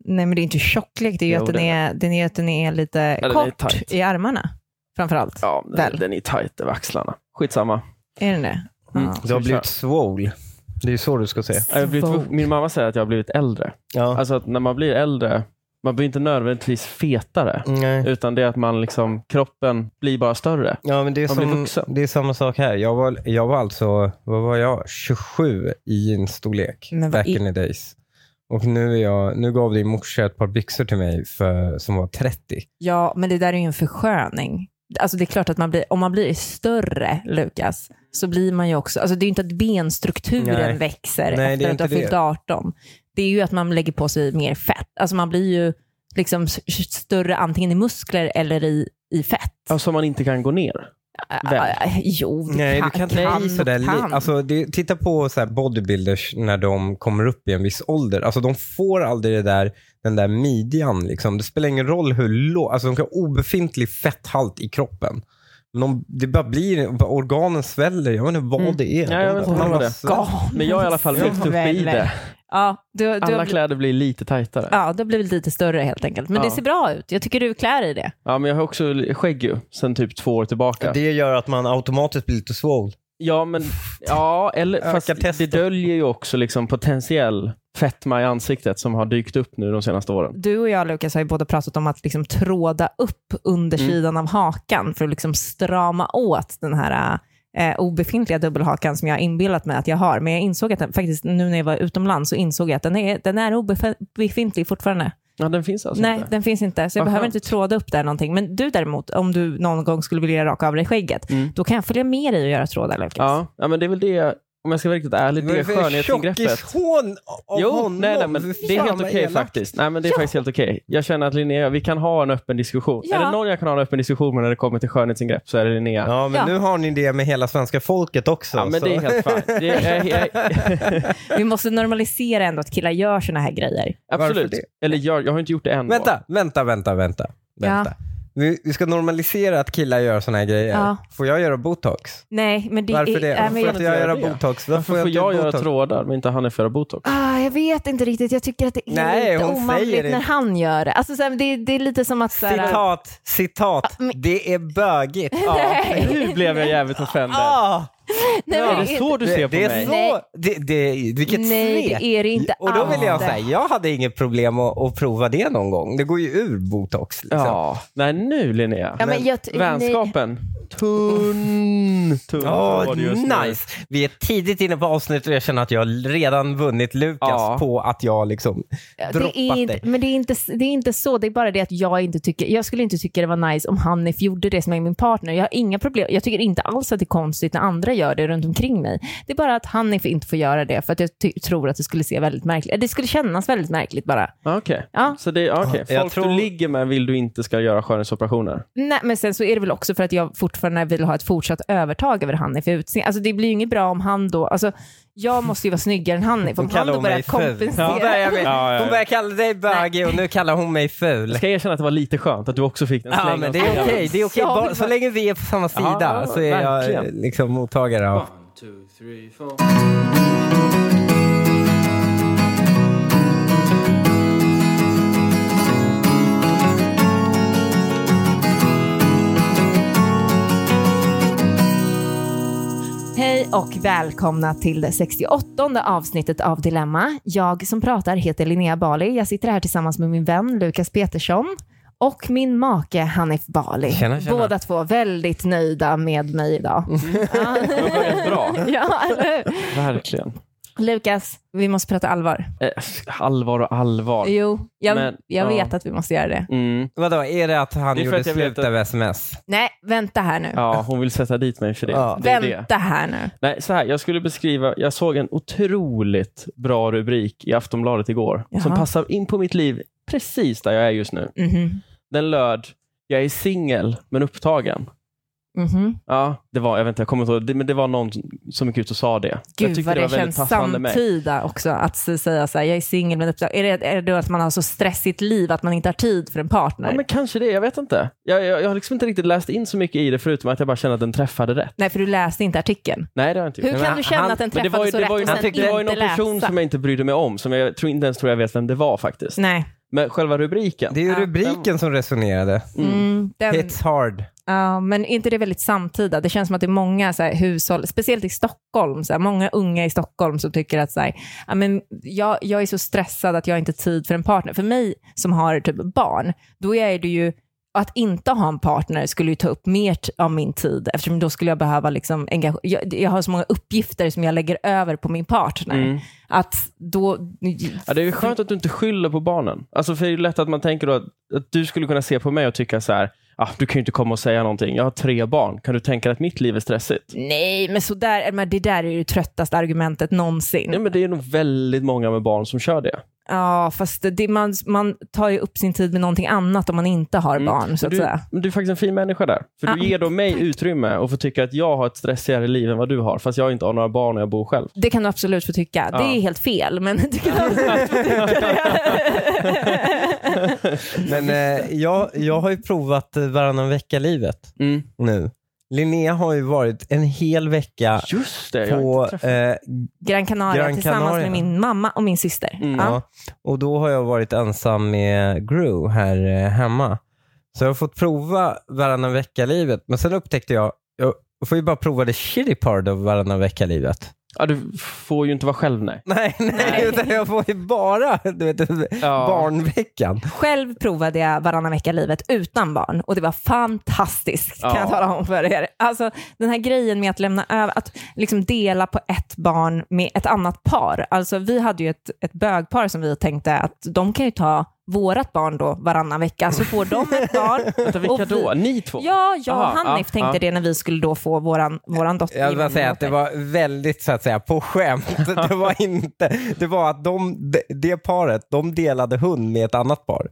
Nej, men det är inte tjocklek. Det är ju att den är lite kort i armarna. Framförallt. Ja, den är tajt över axlarna. Skitsamma. Är den det? Du har blivit svål. Det är ju så du ska säga. Min mamma säger att jag har blivit äldre. Ja. Alltså att när man blir äldre, man blir inte nödvändigtvis fetare. Nej. Utan det är att man liksom, kroppen blir bara större. Ja, men det är samma sak här. Jag var alltså, vad var jag? 27 i en storlek. Back in the days. Och nu gav din morsa ett par byxor till mig som var 30. Ja, men det där är ju en försköning. Alltså det är klart att om man blir större, Lukas, så blir man ju också, alltså det är ju inte att benstrukturen växer efter att ha fyllt 18. Det är ju att man lägger på sig mer fett. Alltså man blir ju liksom större antingen i muskler eller i fett. Alltså man inte kan gå ner. Jo, du kan inte bli sådär. Alltså, titta på så här bodybuilders när de kommer upp i en viss ålder. Alltså de får aldrig den där midjan liksom. Det spelar ingen roll hur alltså de kan ha obefintlig fetthalt i kroppen. Men det bara blir, organen sväller. Jag vet inte vad det är. Ja, jag vet inte vad det är. Men jag har i alla fall växt upp i det. Ja, alla kläder blir lite tajtare. Ja, det blir lite större helt enkelt. Men det ser bra ut. Jag tycker du klär i det. Ja, men jag har också skägg ju sen typ 2 år tillbaka. Det gör att man automatiskt blir lite svål. Ja, men fast det döljer ju också liksom potentiell fetma i ansiktet som har dykt upp nu de senaste åren. Du och jag, Lukas, har ju båda pratat om att liksom tråda upp undersidan av hakan för att liksom strama åt den här obefintliga dubbelhakan som jag har inbillat mig att jag har. Men jag insåg att faktiskt nu när jag var utomlands så insåg jag att den är obefintlig fortfarande. Ja, den finns alltså inte. Nej, den finns inte. Så jag behöver inte tråda upp där någonting. Men du däremot, om du någon gång skulle vilja raka av dig skägget, då kan jag följa med dig och göra trådar, Lukas. Ja, men det är väl det. Om jag ska vara riktigt ärlig, det är skönhetsingreppet. Nej, men det är helt okej faktiskt. Nej, men det är faktiskt helt okej. Jag känner att Linnea, vi kan ha en öppen diskussion. Är det någon jag kan ha en öppen diskussion med när det kommer till skönhetsingrepp så är det Linnea. Ja, men nu har ni det med hela svenska folket också. Ja, men så. Det är helt fint. Vi måste normalisera ändå att killar gör såna här grejer. Absolut. Eller jag har inte gjort det än. Vänta. Ja. Vi ska normalisera att killar gör såna här grejer. Ja. Får jag göra botox? Nej, men det varför det? Varför får jag göra botox? Varför får jag göra trådar men inte han är för botox? Jag vet inte riktigt. Jag tycker att det är lite omanligt när han gör det. Alltså, det är lite som att... Citat. Det är bögigt. Nu blev jag jävligt offended. Nej, det är så du ser på mig. Vilket nej, det är det inte. Och då vill jag säga, jag hade inget problem att prova det någon gång. Det går ju ur botox. Liksom. Ja, nej nu Linnea. Ja, men vänskapen. Tunn. Nice. Vi är tidigt inne på avsnittet och jag känner att jag redan vunnit Lukas på att jag liksom droppat dig. Men det är inte så. Det är bara det att jag skulle inte tycka det var nice om Hanif gjorde det som är min partner. Jag har inga problem. Jag tycker inte alls att det är konstigt när andra gör det runt omkring mig. Det är bara att Hanif inte får göra det för att jag tror att det skulle se väldigt märkligt. Det skulle kännas väldigt märkligt bara. Okej. Ja. Så det är okej. Folk du ligger med vill du inte ska göra skönhetsoperationer. Nej, men sen så är det väl också för att jag fortfarande vill ha ett fortsatt övertag över Hanif för utseende. Alltså det blir ju inget bra om han då, alltså jag måste ju vara snyggare än Hanif. Om han då börjar kompensera. Hon börjar kalla dig bögig och nu kallar hon mig ful. Jag ska erkänna att det var lite skönt att du också fick den slängen. Ja, men det är okej. Det är okej. Så länge vi är på samma sida så är jag liksom mottagare av. 1, 2, 3, 4. Hej och välkomna till det 68:e avsnittet av Dilemma. Jag som pratar heter Linnea Bali. Jag sitter här tillsammans med min vän Lukas Petersson och min make Hanif Bali. Tjena. Båda två väldigt nöjda med mig idag. Det har börjat bra. Ja, eller hur? Verkligen. Lukas, vi måste prata allvar. Allvar. Jo, jag vet att vi måste göra det. Vadå, är det att han gjorde slut av sms? Nej, vänta här nu. Ja, hon vill sätta dit mig för det. Ja. Vänta här nu. Nej, så här, jag skulle beskriva, jag såg en otroligt bra rubrik i Aftonbladet igår. Jaha. Som passar in på mitt liv precis där jag är just nu. Den löd, jag är singel men upptagen. Ja, det var, jag vet inte, jag kommer inte ihåg, men det var någon som gick ut och sa det. Gud, vad det känns samtida också att säga så här, jag är singel men upptagen. Är det då att man har så stressigt liv att man inte har tid för en partner? Ja, men kanske det, jag vet inte. Jag har liksom inte riktigt läst in så mycket i det förutom att jag bara kände att den träffade rätt. Nej, för du läste inte artikeln. Nej, det har jag inte gjort. Hur kan du känna att den träffade så rätt och sen inte läsa? Det var ju någon person som jag inte brydde mig om, som jag inte ens tror jag vet vem det var faktiskt. Nej. Men själva rubriken. Det är ju rubriken som resonerade. It's hard. Ja, men inte det väldigt samtida? Det känns som att det är många så här, hushåll, speciellt i Stockholm, så här, många unga i Stockholm som tycker att så här, ja, men jag är så stressad att jag inte har tid för en partner. För mig som har typ barn, då är det ju att inte ha en partner skulle ju ta upp mer av min tid, eftersom då skulle jag behöva liksom jag har så många uppgifter som jag lägger över på min partner. Att då... Ja, det är ju skönt att du inte skyller på barnen. Alltså för det är ju lätt att man tänker då att du skulle kunna se på mig och tycka så här: du kan ju inte komma och säga någonting. Jag har 3 barn. Kan du tänka dig att mitt liv är stressigt? Nej, men det där är ju det tröttaste argumentet någonsin. Ja, men det är nog väldigt många med barn som kör det. Ja, fast man tar ju upp sin tid med någonting annat om man inte har barn, så att säga. Men du är faktiskt en fin människa där. För du ger då mig utrymme och får tycka att jag har ett stressigare liv än vad du har, fast jag inte har några barn och jag bor själv. Det kan du absolut få tycka. Det är helt fel, men du kan absolut få tycka det. Men jag har ju provat varannan vecka-livet nu. Linnea har ju varit en hel vecka på Gran Canaria tillsammans med min mamma och min syster. Ja. Och då har jag varit ensam med Gru här hemma. Så jag har fått prova varannan vecka-livet. Men sen upptäckte jag får ju bara prova det shitty part av varannan vecka-livet. Ja, du får ju inte vara själv, nej. Nej, utan jag får ju bara barnveckan. Själv provade jag varannan vecka-livet utan barn och det var fantastiskt, kan jag tala om för er. Alltså den här grejen med att lämna över, att liksom dela på ett barn med ett annat par. Alltså vi hade ju ett bögpar som vi tänkte att de kan ju ta vårat barn då varannan vecka, så får de ett barn. Vilka då? Ni två? Ja, jag och Hanif tänkte det när vi skulle då få våran dotter. Jag vill säga att det var väldigt, så att säga, på skämt. Det var att det paret, de delade hund med ett annat par.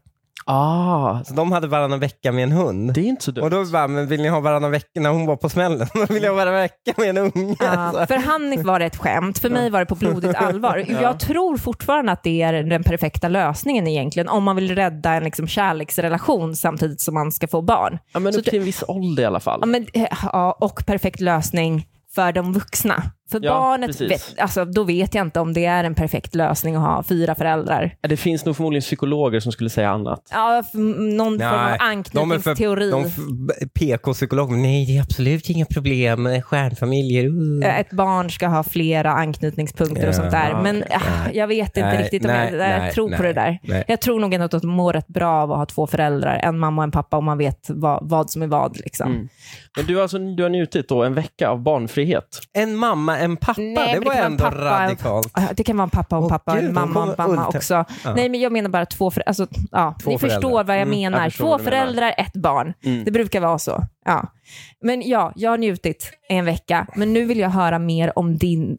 Så de hade varannan vecka med en hund. Det är inte så dumt. Och då bara, men vill ni ha varannan vecka när hon var på smällen? Vill jag ha varannan vecka med en unge? För Hanif var det ett skämt. För mig var det på blodigt allvar. Jag tror fortfarande att det är den perfekta lösningen egentligen. Om man vill rädda en liksom kärleksrelation samtidigt som man ska få barn. Ja, men upp till en viss ålder i alla fall. Och perfekt lösning för de vuxna. För barnet, då vet jag inte om det är en perfekt lösning att ha 4 föräldrar. Det finns nog förmodligen psykologer som skulle säga annat. Ja, någon form av anknytningsteori. PK-psykologer, nej, det är absolut inga problem med stjärnfamiljer. Ett barn ska ha flera anknytningspunkter och sånt där. Men jag vet inte riktigt om jag tror på det där. Nej. Jag tror nog ändå att man mår rätt bra av att ha 2 föräldrar. En mamma och en pappa, och man vet vad som är vad. Liksom. Men du har njutit då en vecka av barnfrihet. En mamma, en pappa, det var ändå radikalt. Det kan vara en pappa och en pappa, en mamma och en mamma också. Nej, men jag menar bara 2 föräldrar. Alltså, ni förstår vad jag menar. 2 föräldrar, 1 barn. Det brukar vara så. Ja. Men jag har njutit en vecka. Men nu vill jag höra mer om din...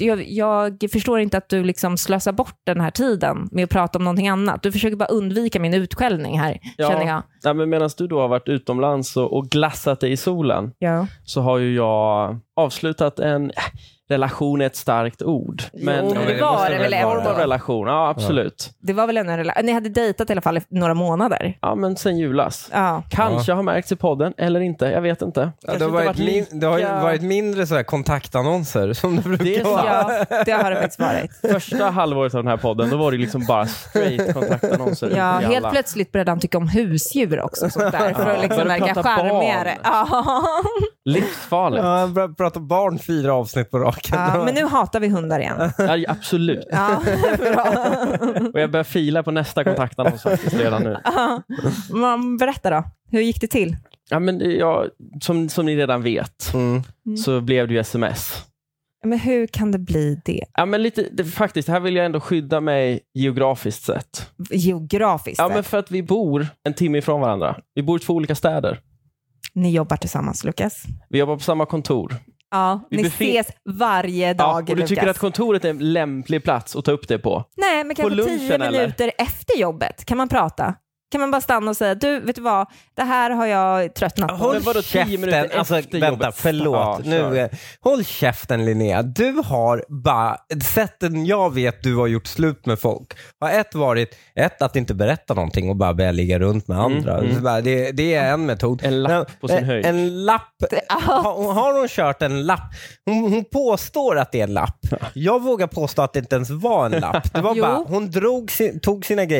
Jag förstår inte att du liksom slösar bort den här tiden med att prata om någonting annat. Du försöker bara undvika min utskällning här, känner jag. Ja, men medan du då har varit utomlands och glassat dig i solen, så har ju jag avslutat en... relation är ett starkt ord. Men det var det väl en relation. Ja, absolut. Det var väl en relation. Ni hade dejtat i alla fall i några månader. Ja, men sen julas. Kanske har märkts i podden eller inte. Jag vet inte. Det har ju varit mindre så här kontaktannonser som det brukar vara. Ja, det har det faktiskt varit. Första halvåret av den här podden, då var det liksom bara straight kontaktannonser. Ja, helt plötsligt började han tycka om husdjur också. Sånt där, för att liksom verka charmigare. Livsfarligt. Ja, jag pratar barn 4 avsnitt på raken. Ja, men nu hatar vi hundar igen. Ja, absolut. Ja, bra. Och jag börjar fila på nästa kontaktannons faktiskt redan nu. Berätta då, hur gick det till? Ja, men som ni redan vet så blev det ju sms. Men hur kan det bli det? Ja, men faktiskt, här vill jag ändå skydda mig geografiskt sett. Geografiskt? Ja, men för att vi bor en timme ifrån varandra. Vi bor i 2 olika städer. Ni jobbar tillsammans, Lukas? Vi jobbar på samma kontor. Ja, ni ses varje dag, och du tycker att kontoret är en lämplig plats att ta upp det på? Nej, men kanske 10 minuter efter jobbet kan man prata. Kan man bara stanna och säga, du, vet du vad? Det här har jag tröttnat på. Håll käften, förlåt. Håll käften, Linnea. Du har bara, sätten jag vet du har gjort slut med folk. Har varit att inte berätta någonting och bara börja ligga runt med andra. Det är en metod. En lapp på sin höjd. En lapp. Har hon kört en lapp? Hon påstår att det är en lapp. Jag vågar påstå att det inte ens var en lapp. Det var bara, hon tog sina grejer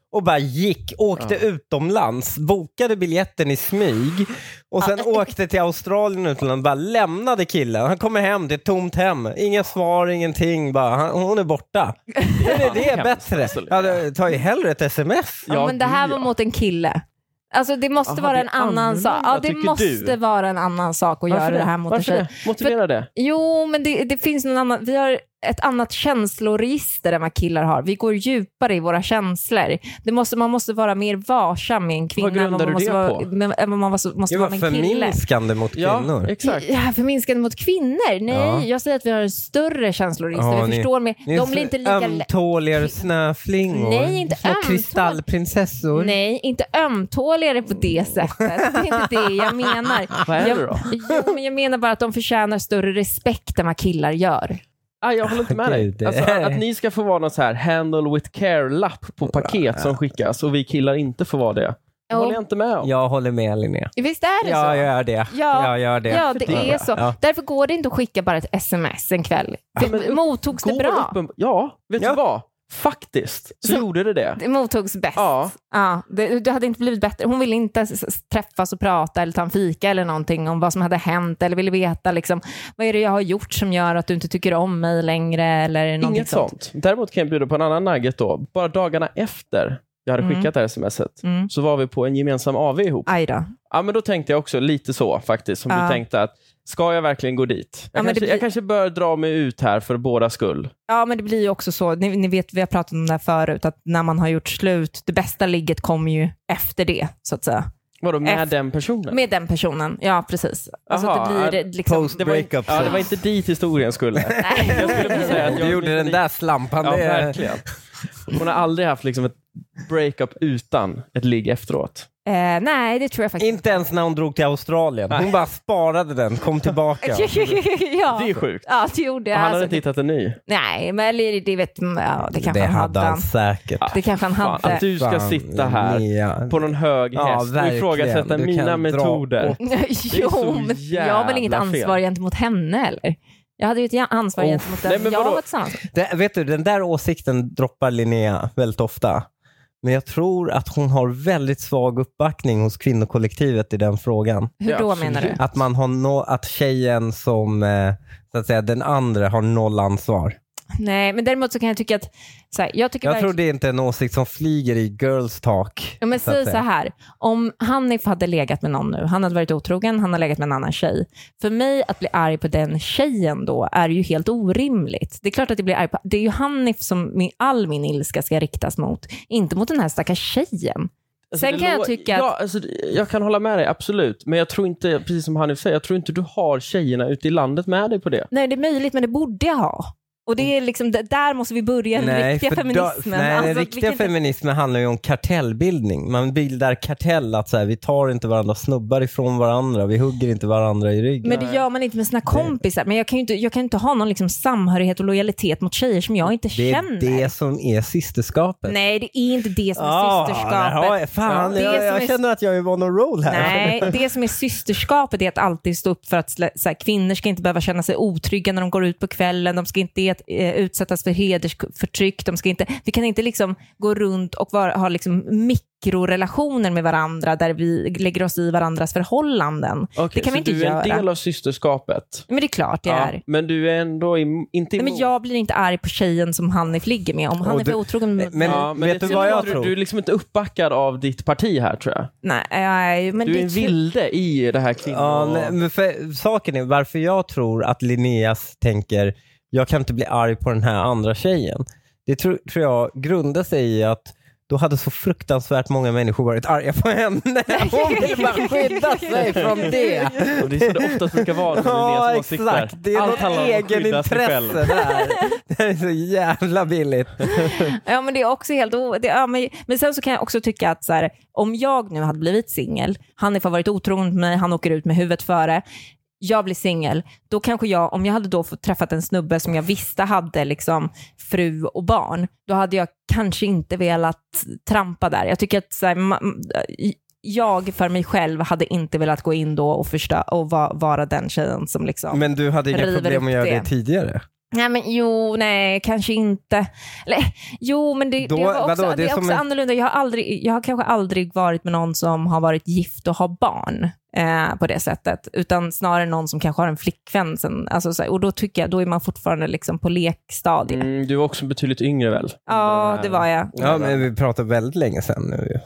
och bara åkte utomlands, bokade biljetten i smyg och sen åkte till Australien utomlands, bara lämnade killen. Han kommer hem, det är tomt hem. Inga svar, ingenting, bara hon är borta. Det är bättre. Jag tar ju hellre ett sms. Ja, men det här var mot en kille. Alltså det måste vara en annan sak. Ja, det måste vara en annan sak att göra det här mot en tjej. Motivera det. Jo, men det finns någon annan. Vi har ett annat känsloregister än vad killar har. Vi går djupare i våra känslor. Man måste vara mer varsam med en kvinna. Vad grundar du det på? Man måste vara med en kille. Förminskande mot kvinnor. Ja, exakt. Ja, förminskande mot kvinnor. Nej, jag säger att vi har en större känsloregister. Vi förstår mer. De blir inte lika ömtåligare snöflingor. Nej, inte små kristallprinsessor. Nej, inte ömtåligare på det sättet. Det är inte det jag menar. Vad är det då? Jo, men jag menar bara att de förtjänar större respekt än vad killar gör. Jag håller inte med dig. Alltså, att ni ska få vara någon så här handle with care-lapp på paket som skickas och vi killar inte får vara det. Jag håller inte med om. Jag håller med, Linnea. Visst är det så? Jag gör det. Jag gör det. Ja, det är så. Ja. Därför går det inte att skicka bara ett sms en kväll. Mottogs det bra? Vet du vad? Faktiskt så gjorde det. Det mottogs bäst. Ja. Det hade inte blivit bättre. Hon ville inte träffas och prata eller ta en fika eller någonting om vad som hade hänt eller ville veta liksom, vad är det jag har gjort som gör att du inte tycker om mig längre eller någonting. Inget sånt. Däremot kan jag bjuda på en annan nugget då. Bara dagarna efter jag hade skickat det här smset så var vi på en gemensam AV ihop. Aj då. Ja, men då tänkte jag också lite så faktiskt som du tänkte att ska jag verkligen gå dit? Jag kanske bör dra mig ut här för båda skull. Ja, men det blir ju också så. Ni vet, vi har pratat om det här förut, att när man har gjort slut, det bästa ligget kommer ju efter det, så att säga. Vadå, med den personen? Med den personen, ja precis. Alltså Aha, det blir liksom... Post-breakup. Det var inte dit historien skulle. Nej. Jag skulle säga att du gjorde den där slampan. Ja, verkligen. Hon har aldrig haft liksom ett breakup utan ett ligg efteråt. Nej, det tror jag faktiskt inte. Ens när hon drog till Australien. Hon bara sparade den, kom tillbaka. Ja. Det är sjukt. Ja, det gjorde jag. Han hade inte hittat en ny. Nej, men det vet det kanske det han hade. Säkert. Det kanske han hade. Att du ska sitta här på någon hög häst och ifrågasätta mina metoder. Jo, men jag har väl inget ansvar gentemot henne, eller? Jag hade ju ett ansvar gentemot den. Jag var tillsammans. Vet du, den där åsikten droppar Linnea väldigt ofta. Men jag tror att hon har väldigt svag uppbackning hos kvinnokollektivet i den frågan. Hur då menar du? Att man har att tjejen som så att säga den andra har noll ansvar. Nej, men däremot så kan jag tycka att jag tror det är inte en åsikt som flyger i girls talk. Ja, men säg så här, om Hanif hade legat med någon nu, han hade varit otrogen, han har legat med en annan tjej. För mig att bli arg på den tjejen då är ju helt orimligt. Det är klart att det blir arg på, det är ju Hanif som all min ilska ska riktas mot, inte mot den här stackars tjejen. Alltså, sen kan jag tycka att... alltså, jag kan hålla med dig, absolut. Men jag tror inte, precis som Hanif säger, jag tror inte du har tjejerna ute i landet med dig på det. Nej, det är möjligt, men det borde jag ha. Och det är liksom, där måste vi börja den riktiga feminismen. Den riktiga feminismen handlar ju om kartellbildning. Man bildar kartell att så här, vi tar inte varandra snubbar ifrån varandra, vi hugger inte varandra i ryggen. Men det gör man inte med sina kompisar. Men jag kan inte ha någon liksom samhörighet och lojalitet mot tjejer som jag inte känner. Det är det som är systerskapet. Nej, det är inte det som är systerskapet. Fan, jag känner att jag är on a roll här. Nej, det som är systerskapet är att alltid stå upp för att så här, kvinnor ska inte behöva känna sig otrygga när de går ut på kvällen. De ska inte utsättas för hedersförtryck. Vi kan inte liksom gå runt och ha liksom mikrorelationer med varandra där vi lägger oss i varandras förhållanden. Okay, det kan vi inte göra. Du är en del av systerskapet. Men det är klart det är. Men du är ändå inte emot. Men jag blir inte arg på tjejen som Hanif ligger med. Om han är för otrogen. Men vet du vad jag tror? Du är liksom inte uppbackad av ditt parti här, tror jag. Nej, men du är vilde i det här kvinnor. Ja, men för saken är varför jag tror att Linneas tänker jag kan inte bli arg på den här andra tjejen. Det tror jag grundar sig i att då hade så fruktansvärt många människor varit arga på henne. Hon vill bara skydda sig från det. Och det är så det oftast brukar vara. Ja, exakt. Det är något egen intresse där. Det är så jävla billigt. Ja, men det är också helt... men sen så kan jag också tycka att så här, om jag nu hade blivit singel, han har varit otrogen med mig, han åker ut med huvudet före, jag blir singel, då kanske om jag hade då fått träffat en snubbe som jag visste hade liksom fru och barn, då hade jag kanske inte velat trampa där. Jag tycker att så här, jag för mig själv hade inte velat gå in då och vara den tjejen som liksom. Men du hade inga problem att göra det tidigare? Nej, men nej, kanske inte. Eller, men det var också, det är också annorlunda. Jag har kanske aldrig varit med någon som har varit gift och har barn på det sättet. Utan snarare någon som kanske har en flickvän. Alltså, och då tycker jag, då är man fortfarande liksom på lekstadiet. Du var också betydligt yngre väl? Ja, det var jag. Ja, men vi pratar väldigt länge sedan nu.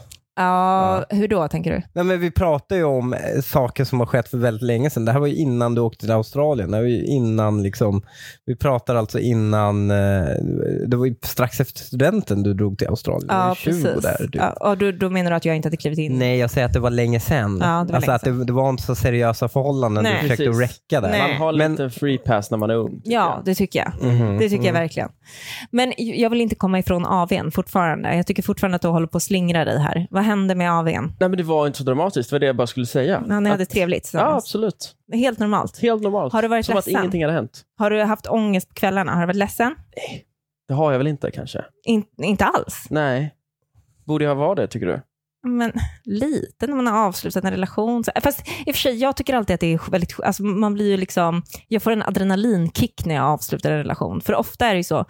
Ja, hur då tänker du? Nej, men vi pratar ju om saker som har skett för väldigt länge sedan. Det här var ju innan du åkte till Australien. Det var ju innan liksom, vi pratar alltså innan, det var ju strax efter studenten du drog till Australien. Ja, 20 precis. Där, ja, och då menar du att jag inte hade klivit in? Nej, jag säger att det var länge sedan. Ja, det var alltså att det var inte så seriösa förhållanden. Nej. Du försökte räcka där. Man har lite free pass när man är ung. Ja, det tycker jag. Det tycker jag verkligen. Men jag vill inte komma ifrån AW:n fortfarande. Jag tycker fortfarande att du håller på att slingra dig här. Vad hände med AW:n? Nej, men det var inte så dramatiskt, det var det jag bara skulle säga. Ja, ni hade trevligt. Ja, absolut. Helt normalt. Helt normalt. Har du varit som ledsen? Att ingenting hade hänt. Har du haft ångest på kvällarna? Har du varit ledsen? Nej, det har jag väl inte kanske. Inte alls? Nej. Borde jag vara det, tycker du? Men lite när man har avslutat en relation. Fast i och för sig, jag tycker alltid att det är väldigt... Alltså man blir ju liksom... Jag får en adrenalinkick när jag avslutar en relation. För ofta är det ju så.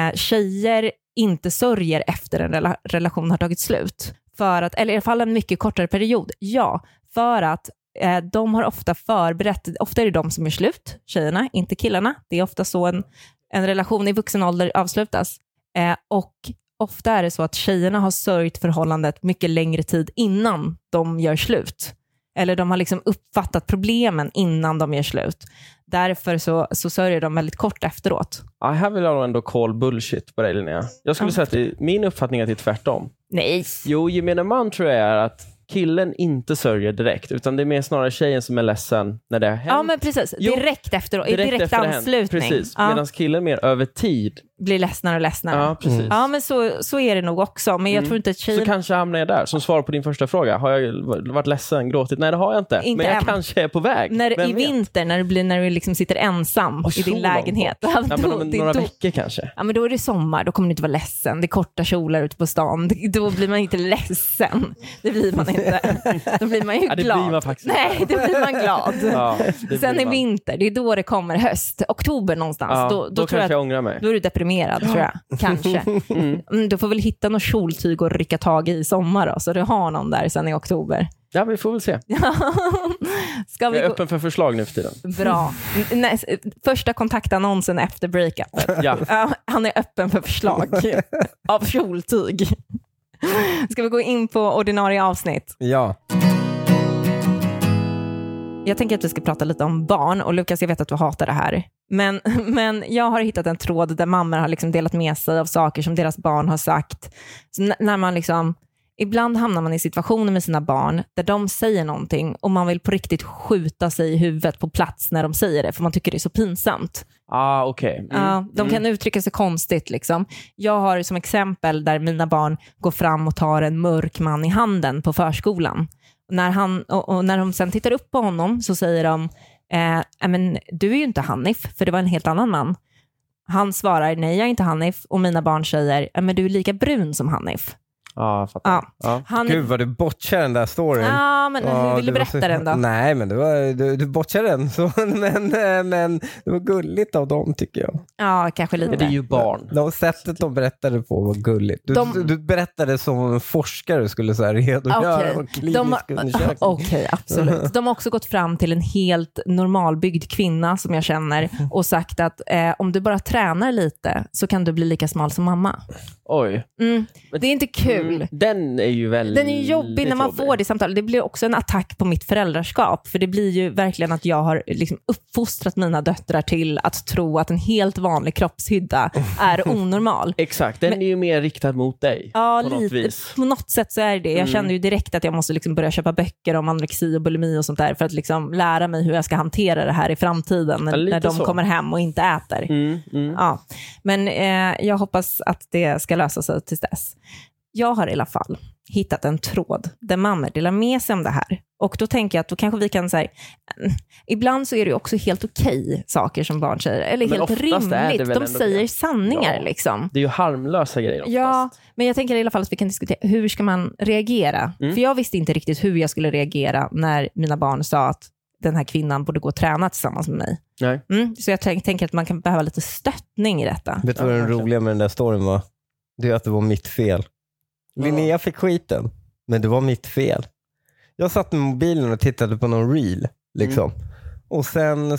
Tjejer inte sörjer efter en relation har tagit slut. För att, eller i alla fall en mycket kortare period. Ja, för att de har ofta förberett, ofta är det de som är slut, tjejerna, inte killarna. Det är ofta så en relation i vuxen ålder avslutas. Och ofta är det så att tjejerna har sörjt förhållandet mycket längre tid innan de gör slut. Eller de har liksom uppfattat problemen innan de gör slut. Därför så sörjer de väldigt kort efteråt. Ja, här vill jag ändå call bullshit på dig, Linnea. Jag skulle säga att min uppfattning är att det är tvärtom. Nej. Jo, gemene man tror jag är att killen inte sörjer direkt, utan det är mer snarare tjejen som är ledsen när det har hänt. Ja, men precis. Direkt efter, i direkt anslutning. Precis, medan killen mer över tid blir ledsnare och ledsnare. Ja, precis. Ja, men så är det nog också. Men jag tror inte att tjejer... Så kanske hamnar jag där. Som svar på din första fråga. Har jag varit ledsen, gråtit? Nej, det har jag inte. Men jag kanske är på väg. I vinter, när du liksom sitter ensam i din lägenhet. Ja, men några veckor kanske. Ja, men då är det sommar. Då kommer du inte vara ledsen. Det är korta kjolar ute på stan. Då blir man inte ledsen. Det blir man inte. Då blir man ju glad. Det blir man faktiskt. Nej, då blir man glad. Ja, sen i vinter, det är då det kommer höst. Oktober någonstans. Ja, då kanske jag ångrar mig. Då är du deprimerad, tror jag. Kanske. Du får väl hitta något kjoltyg och rycka tag i sommar då, så du har någon där sen i oktober. Ja, vi får väl se. Jag är öppen för förslag nu för tiden. Bra. Första kontaktannonsen efter breakupet. Ja. Han är öppen för förslag av kjoltyg. Ska vi gå in på ordinarie avsnitt? Ja. Jag tänker att vi ska prata lite om barn. Och Lukas, jag vet att du hatar det här. Men jag har hittat en tråd där mammor har liksom delat med sig av saker som deras barn har sagt. Så när man liksom... Ibland hamnar man i situationer med sina barn där de säger någonting och man vill på riktigt skjuta sig i huvudet på plats när de säger det, för man tycker det är så pinsamt. Okej. De kan uttrycka sig konstigt liksom. Jag har som exempel där mina barn går fram och tar en mörk man i handen på förskolan. När de sen tittar upp på honom så säger de men du är ju inte Hanif, för det var en helt annan man. Han svarar, nej jag är inte Hanif, och mina barn säger, men du är lika brun som Hanif. Ja, fattar. Ja. Gud vad du botchar den där storyn. Ja, men hur vill du berätta den då? Nej, men du botchar den så, men det var gulligt av dem, tycker jag. Ja, kanske lite. Det är ju barn. De sättet de berättade på var gulligt. Du berättade som en forskare skulle så här redogöra om klinisk undersökning. Okej, absolut. De har också gått fram till en helt normalbyggd kvinna som jag känner och sagt att om du bara tränar lite så kan du bli lika smal som mamma. Oj. Det är inte kul. Den är ju väldigt... Den är ju jobbig när man får det samtalet. Det blir också en attack på mitt föräldraskap. För det blir ju verkligen att jag har liksom uppfostrat mina döttrar till att tro att en helt vanlig kroppshydda är onormal. Exakt, den är ju mer riktad mot dig. Ja, på något vis. På något sätt så är det. Jag känner ju direkt att jag måste liksom börja köpa böcker om anorexi och bulimi och sånt där, för att liksom lära mig hur jag ska hantera det här i framtiden när de kommer hem och inte äter. Ja. Men jag hoppas att det ska lösa sig tills dess. Jag har i alla fall hittat en tråd där mammor delar med sig om det här. Och då tänker jag att då kanske vi kan säga, ibland så är det ju också helt okej saker som barn säger. Eller men helt rimligt. De säger sanningar liksom. Det är ju harmlösa grejer oftast. Ja, men jag tänker i alla fall att vi kan diskutera, hur ska man reagera? För jag visste inte riktigt hur jag skulle reagera när mina barn sa att den här kvinnan borde gå och träna tillsammans med mig. Nej. Så jag tänker att man kan behöva lite stöttning i detta. Vet du vad den roliga med den där storyn var? Det är att det var mitt fel. Linnea fick skiten, men det var mitt fel. Jag satt med mobilen och tittade på någon reel liksom. Och sen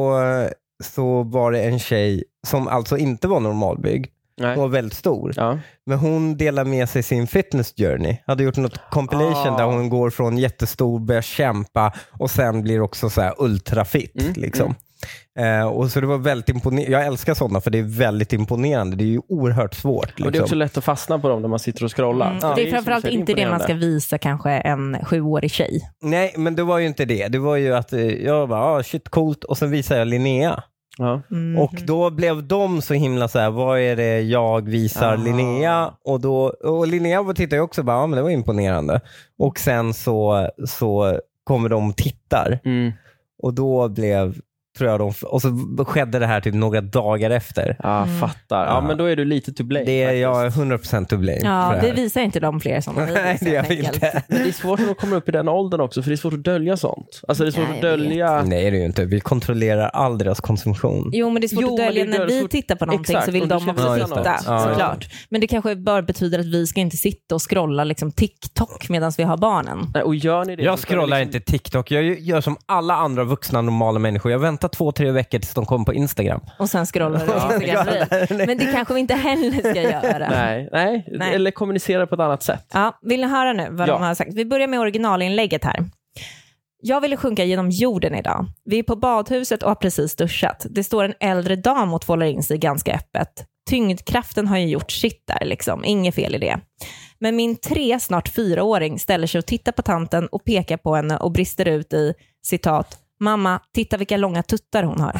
så var det en tjej som alltså inte var normalbyggd. Hon var väldigt stor. Ja. Men hon delade med sig sin fitness journey. Hade gjort något compilation där hon går från jättestor, börjar kämpa och sen blir också så här ultrafit liksom. Och så det var väldigt imponerande. Jag älskar sådana för det är väldigt imponerande. Det är ju oerhört svårt. Liksom. Och det är också lätt att fastna på dem när man sitter och scrollar. Det är framförallt inte det man ska visa kanske en 7-årig tjej. Nej, men det var ju inte det. Det var ju att jag bara, shit coolt. Och sen visade jag Linnea. Ja. Och då blev de så himla så här, vad är det jag visar Linnea? Och Linnea tittade ju också bara, men det var imponerande. Och sen så kommer de och tittar. Och då blev, tror jag och så skedde det här typ några dagar efter. Ja, fattar. Ja, men då är du lite to blame. Det är jag 100% to blame. Ja, det visar inte de fler som Nej, det gör inte. Men det är svårt att komma upp i den åldern också, för det är svårt att dölja sånt. Alltså det är svårt att dölja. Nej, det är ju inte. Vi kontrollerar all deras konsumtion. Jo, men det är svårt att dölja när vi tittar på någonting. Exakt, så vill de också titta, såklart. Men det kanske bara betyder att vi ska inte sitta och scrolla liksom TikTok medan vi har barnen. Nej, och gör ni det? Jag scrollar inte TikTok. Jag gör som alla andra vuxna normala människor. Jag väntar 2-3 veckor tills de kommer på Instagram. Och sen scrollar du Instagram. Men det kanske vi inte heller ska göra. Nej. Eller kommunicera på ett annat sätt. Ja, vill ni höra nu vad de har sagt? Vi börjar med originalinlägget här. Jag ville sjunka genom jorden idag. Vi är på badhuset och har precis duschat. Det står en äldre dam och tvålar in sig ganska öppet. Tyngdkraften har ju gjort sitt där liksom. Inget fel i det. Men min snart 4-åring ställer sig och tittar på tanten och pekar på henne och brister ut i citat: mamma, titta vilka långa tuttar hon har.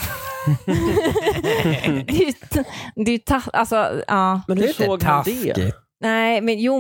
Alltså, ja. Men hur såg han det? Nej, men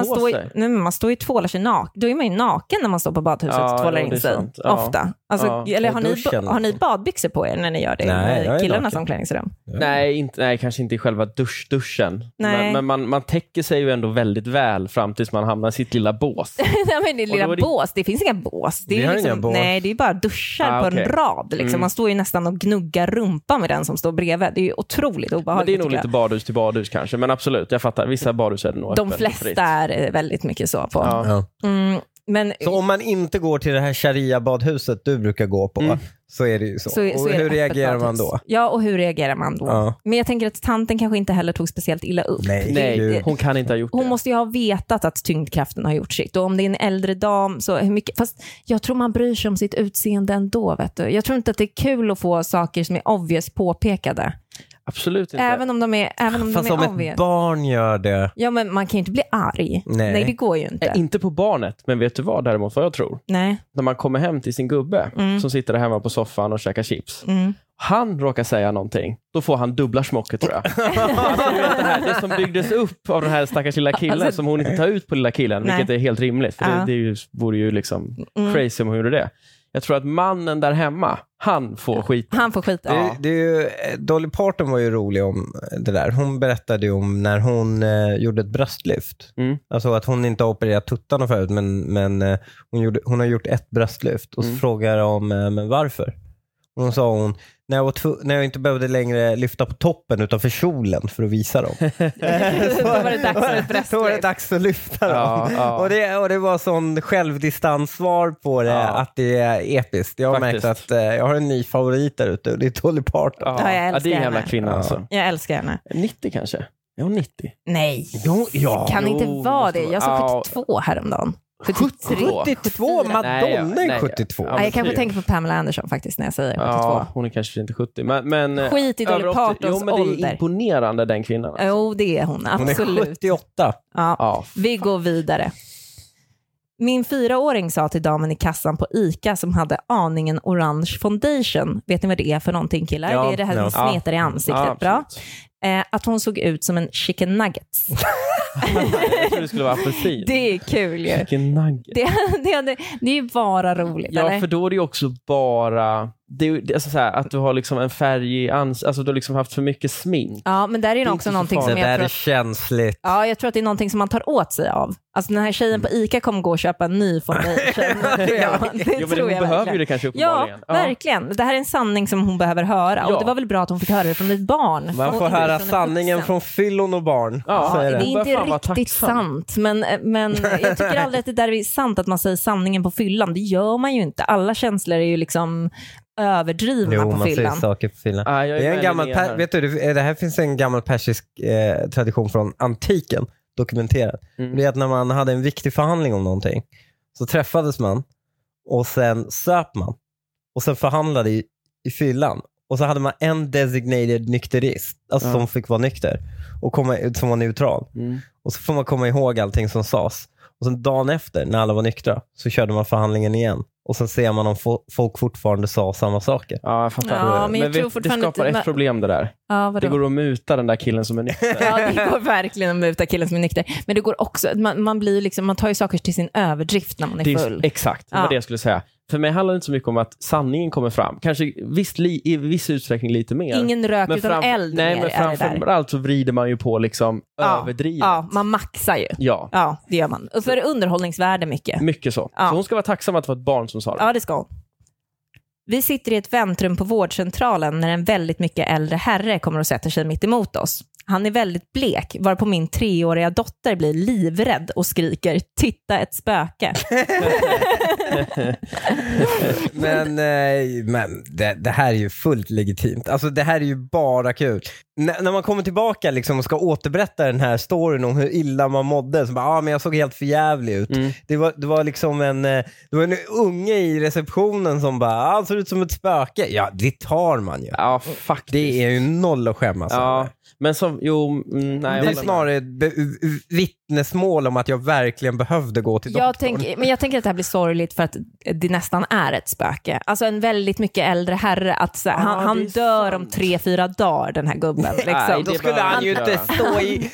man står ju och tvålar sig naken. Då är man ju naken när man står på badhuset och tvålar in sig. Ofta. Alltså, eller har ni badbyxor på er när ni gör det? Nej, killarna som klädningsrum? Nej, kanske inte i själva duschen. Men man täcker sig ju ändå väldigt väl fram tills man hamnar i sitt lilla bås. Nej, men det lilla bås. Det finns inga bås. Det är liksom, nej, det är bara duschar på en rad. Liksom. Man står ju nästan och gnuggar rumpa med den som står bredvid. Det är ju otroligt obehagligt. Men det är nog lite badhus till badhus kanske. Men absolut, jag fattar. Vissa badhus är det nog. De flesta är väldigt mycket så på. Ja. Men, så om man inte går till det här sharia-badhuset du brukar gå på, så är det ju så. Och hur reagerar man då? Ja, och hur reagerar man då? Ja. Men jag tänker att tanten kanske inte heller tog speciellt illa upp. Nej, hon kan inte ha gjort det. Hon måste ju ha vetat att tyngdkraften har gjort sitt. Och om det är en äldre dam, så hur mycket... Fast jag tror man bryr sig om sitt utseende ändå, vet du. Jag tror inte att det är kul att få saker som är obvious påpekade. Absolut inte. Även om de är fast om ett barn gör det. Ja, men man kan ju inte bli arg. Nej, det går ju inte. Inte på barnet, men vet du vad däremot vad jag tror? Nej. När man kommer hem till sin gubbe som sitter där hemma på soffan och käkar chips. Han råkar säga någonting, då får han dubbla smocket, tror jag. Alltså, du vet det som byggdes upp av den här stackars lilla killen som hon inte tar ut på lilla killen, vilket är helt rimligt. För det vore ju liksom crazy om hon gjorde det. Jag tror att mannen där hemma, han får skit. Han får skit, ja. Det är ju, Dolly Parton var ju rolig om det där. Hon berättade ju om när hon gjorde ett bröstlyft. Alltså att hon inte har opererat tuttarna förut, men hon har gjort ett bröstlyft. Och så frågar de men varför? Och hon sa när jag inte behövde längre lyfta på toppen utanför kjolen för att visa dem. Då var det dags för ett bröstlyft. Då var det dags att lyfta dem. Ja. Och det var sån självdistanssvar på det, att det är episkt. Jag har märkt att jag har en ny favorit där ute och det är Dolly Parton. Ja, jag älskar det är en jävla kvinna alltså. Jag älskar henne. 90 kanske? Är hon 90? Nej, kan inte vara det. Jag sa 72 häromdagen. 72? Madonna är 72. Ja, jag kanske tänker på Pamela Anderson faktiskt när jag säger 72. Ja, hon är kanske inte 70. Men skit i Dolly Partons ålder. Jo, men det är imponerande den kvinnan. Alltså. Jo, det är hon. Absolut. Hon är 78. Ja, vi går vidare. Min 4-åring sa till damen i kassan på ICA som hade aningen orange foundation. Vet ni vad det är för någonting, killar? Ja, det är det här som smetar i ansiktet. Ja, bra. Att hon såg ut som en chicken nuggets. Jag tror det skulle vara apelsin. Det är kul ju. Chicken nuggets. Det är ju bara roligt. Ja, eller? för då är det ju också bara det är alltså så här, att du har liksom en färg i alltså du har liksom haft för mycket smink. Ja, men där är det också någonting som jag tror... Det där är känsligt. Ja, jag tror att det är någonting som man tar åt sig av. Alltså den här tjejen på ICA kommer gå och köpa en ny foundation. Men hon behöver ju det kanske uppenbarligen. Ja, verkligen. Det här är en sanning som hon behöver höra. Och det var väl bra att hon fick höra det från ett barn. Man får höra sanningen från fyllon och barn. Ja, det är inte riktigt sant. Men jag tycker aldrig att det där är sant att man säger sanningen på fyllan. Det gör man ju inte. Alla känslor är ju liksom överdrivna på fyllan. Man säger saker på fyllan. Det är en gammal vet du, det här finns en gammal persisk tradition från antiken dokumenterat. Det är att när man hade en viktig förhandling om någonting så träffades man och sen söp man och sen förhandlade i fyllan och så hade man en designated nykterist, alltså som fick vara nykter och som var neutral. Och så får man komma ihåg allting som sades. Och sen dagen efter, när alla var nyktra, så körde man förhandlingen igen. Och sen ser man om folk fortfarande sa samma saker. Ja, jag fattar. Ja, men det skapar ett problem det där. Ja, det går att muta den där killen som är nykter. Ja, det går verkligen att muta killen som är nykter. Men det går också, man blir liksom, man tar ju saker till sin överdrift när man är full. Exakt, det var det jag skulle säga. För mig handlar det inte så mycket om att sanningen kommer fram. Kanske i viss utsträckning lite mer. Ingen rök utan eld. Nej, men framförallt så vrider man ju på liksom överdrivet. Ja, man maxar ju. Ja, det gör man. Och för underhållningsvärde mycket. Mycket så. Så hon ska vara tacksam att det var ett barn som sa det. Ja, det ska hon. Vi sitter i ett väntrum på vårdcentralen när en väldigt mycket äldre herre kommer och sätter sig mitt emot oss. Han är väldigt blek, varpå min 3-åriga dotter blir livrädd och skriker "Titta, ett spöke". men det här är ju fullt legitimt. Alltså det här är ju bara kul. När man kommer tillbaka liksom och ska återberätta den här storyn om hur illa man mådde, så bara, men jag såg helt förjävlig ut. Det var liksom en unge i receptionen som bara, såg ut som ett spöke. Ja, det tar man ju. Ja, faktiskt. Det är ju noll att skämmas. Ja. Men som, nej. Det är snarare vittnesmål om att jag verkligen behövde gå till doktorn. Men jag tänker att det här blir sorgligt för att det nästan är ett spöke. Alltså en väldigt mycket äldre herre, att han dör om 3-4 dagar, den här gubben. Liksom. Nej, då skulle han ju inte stå i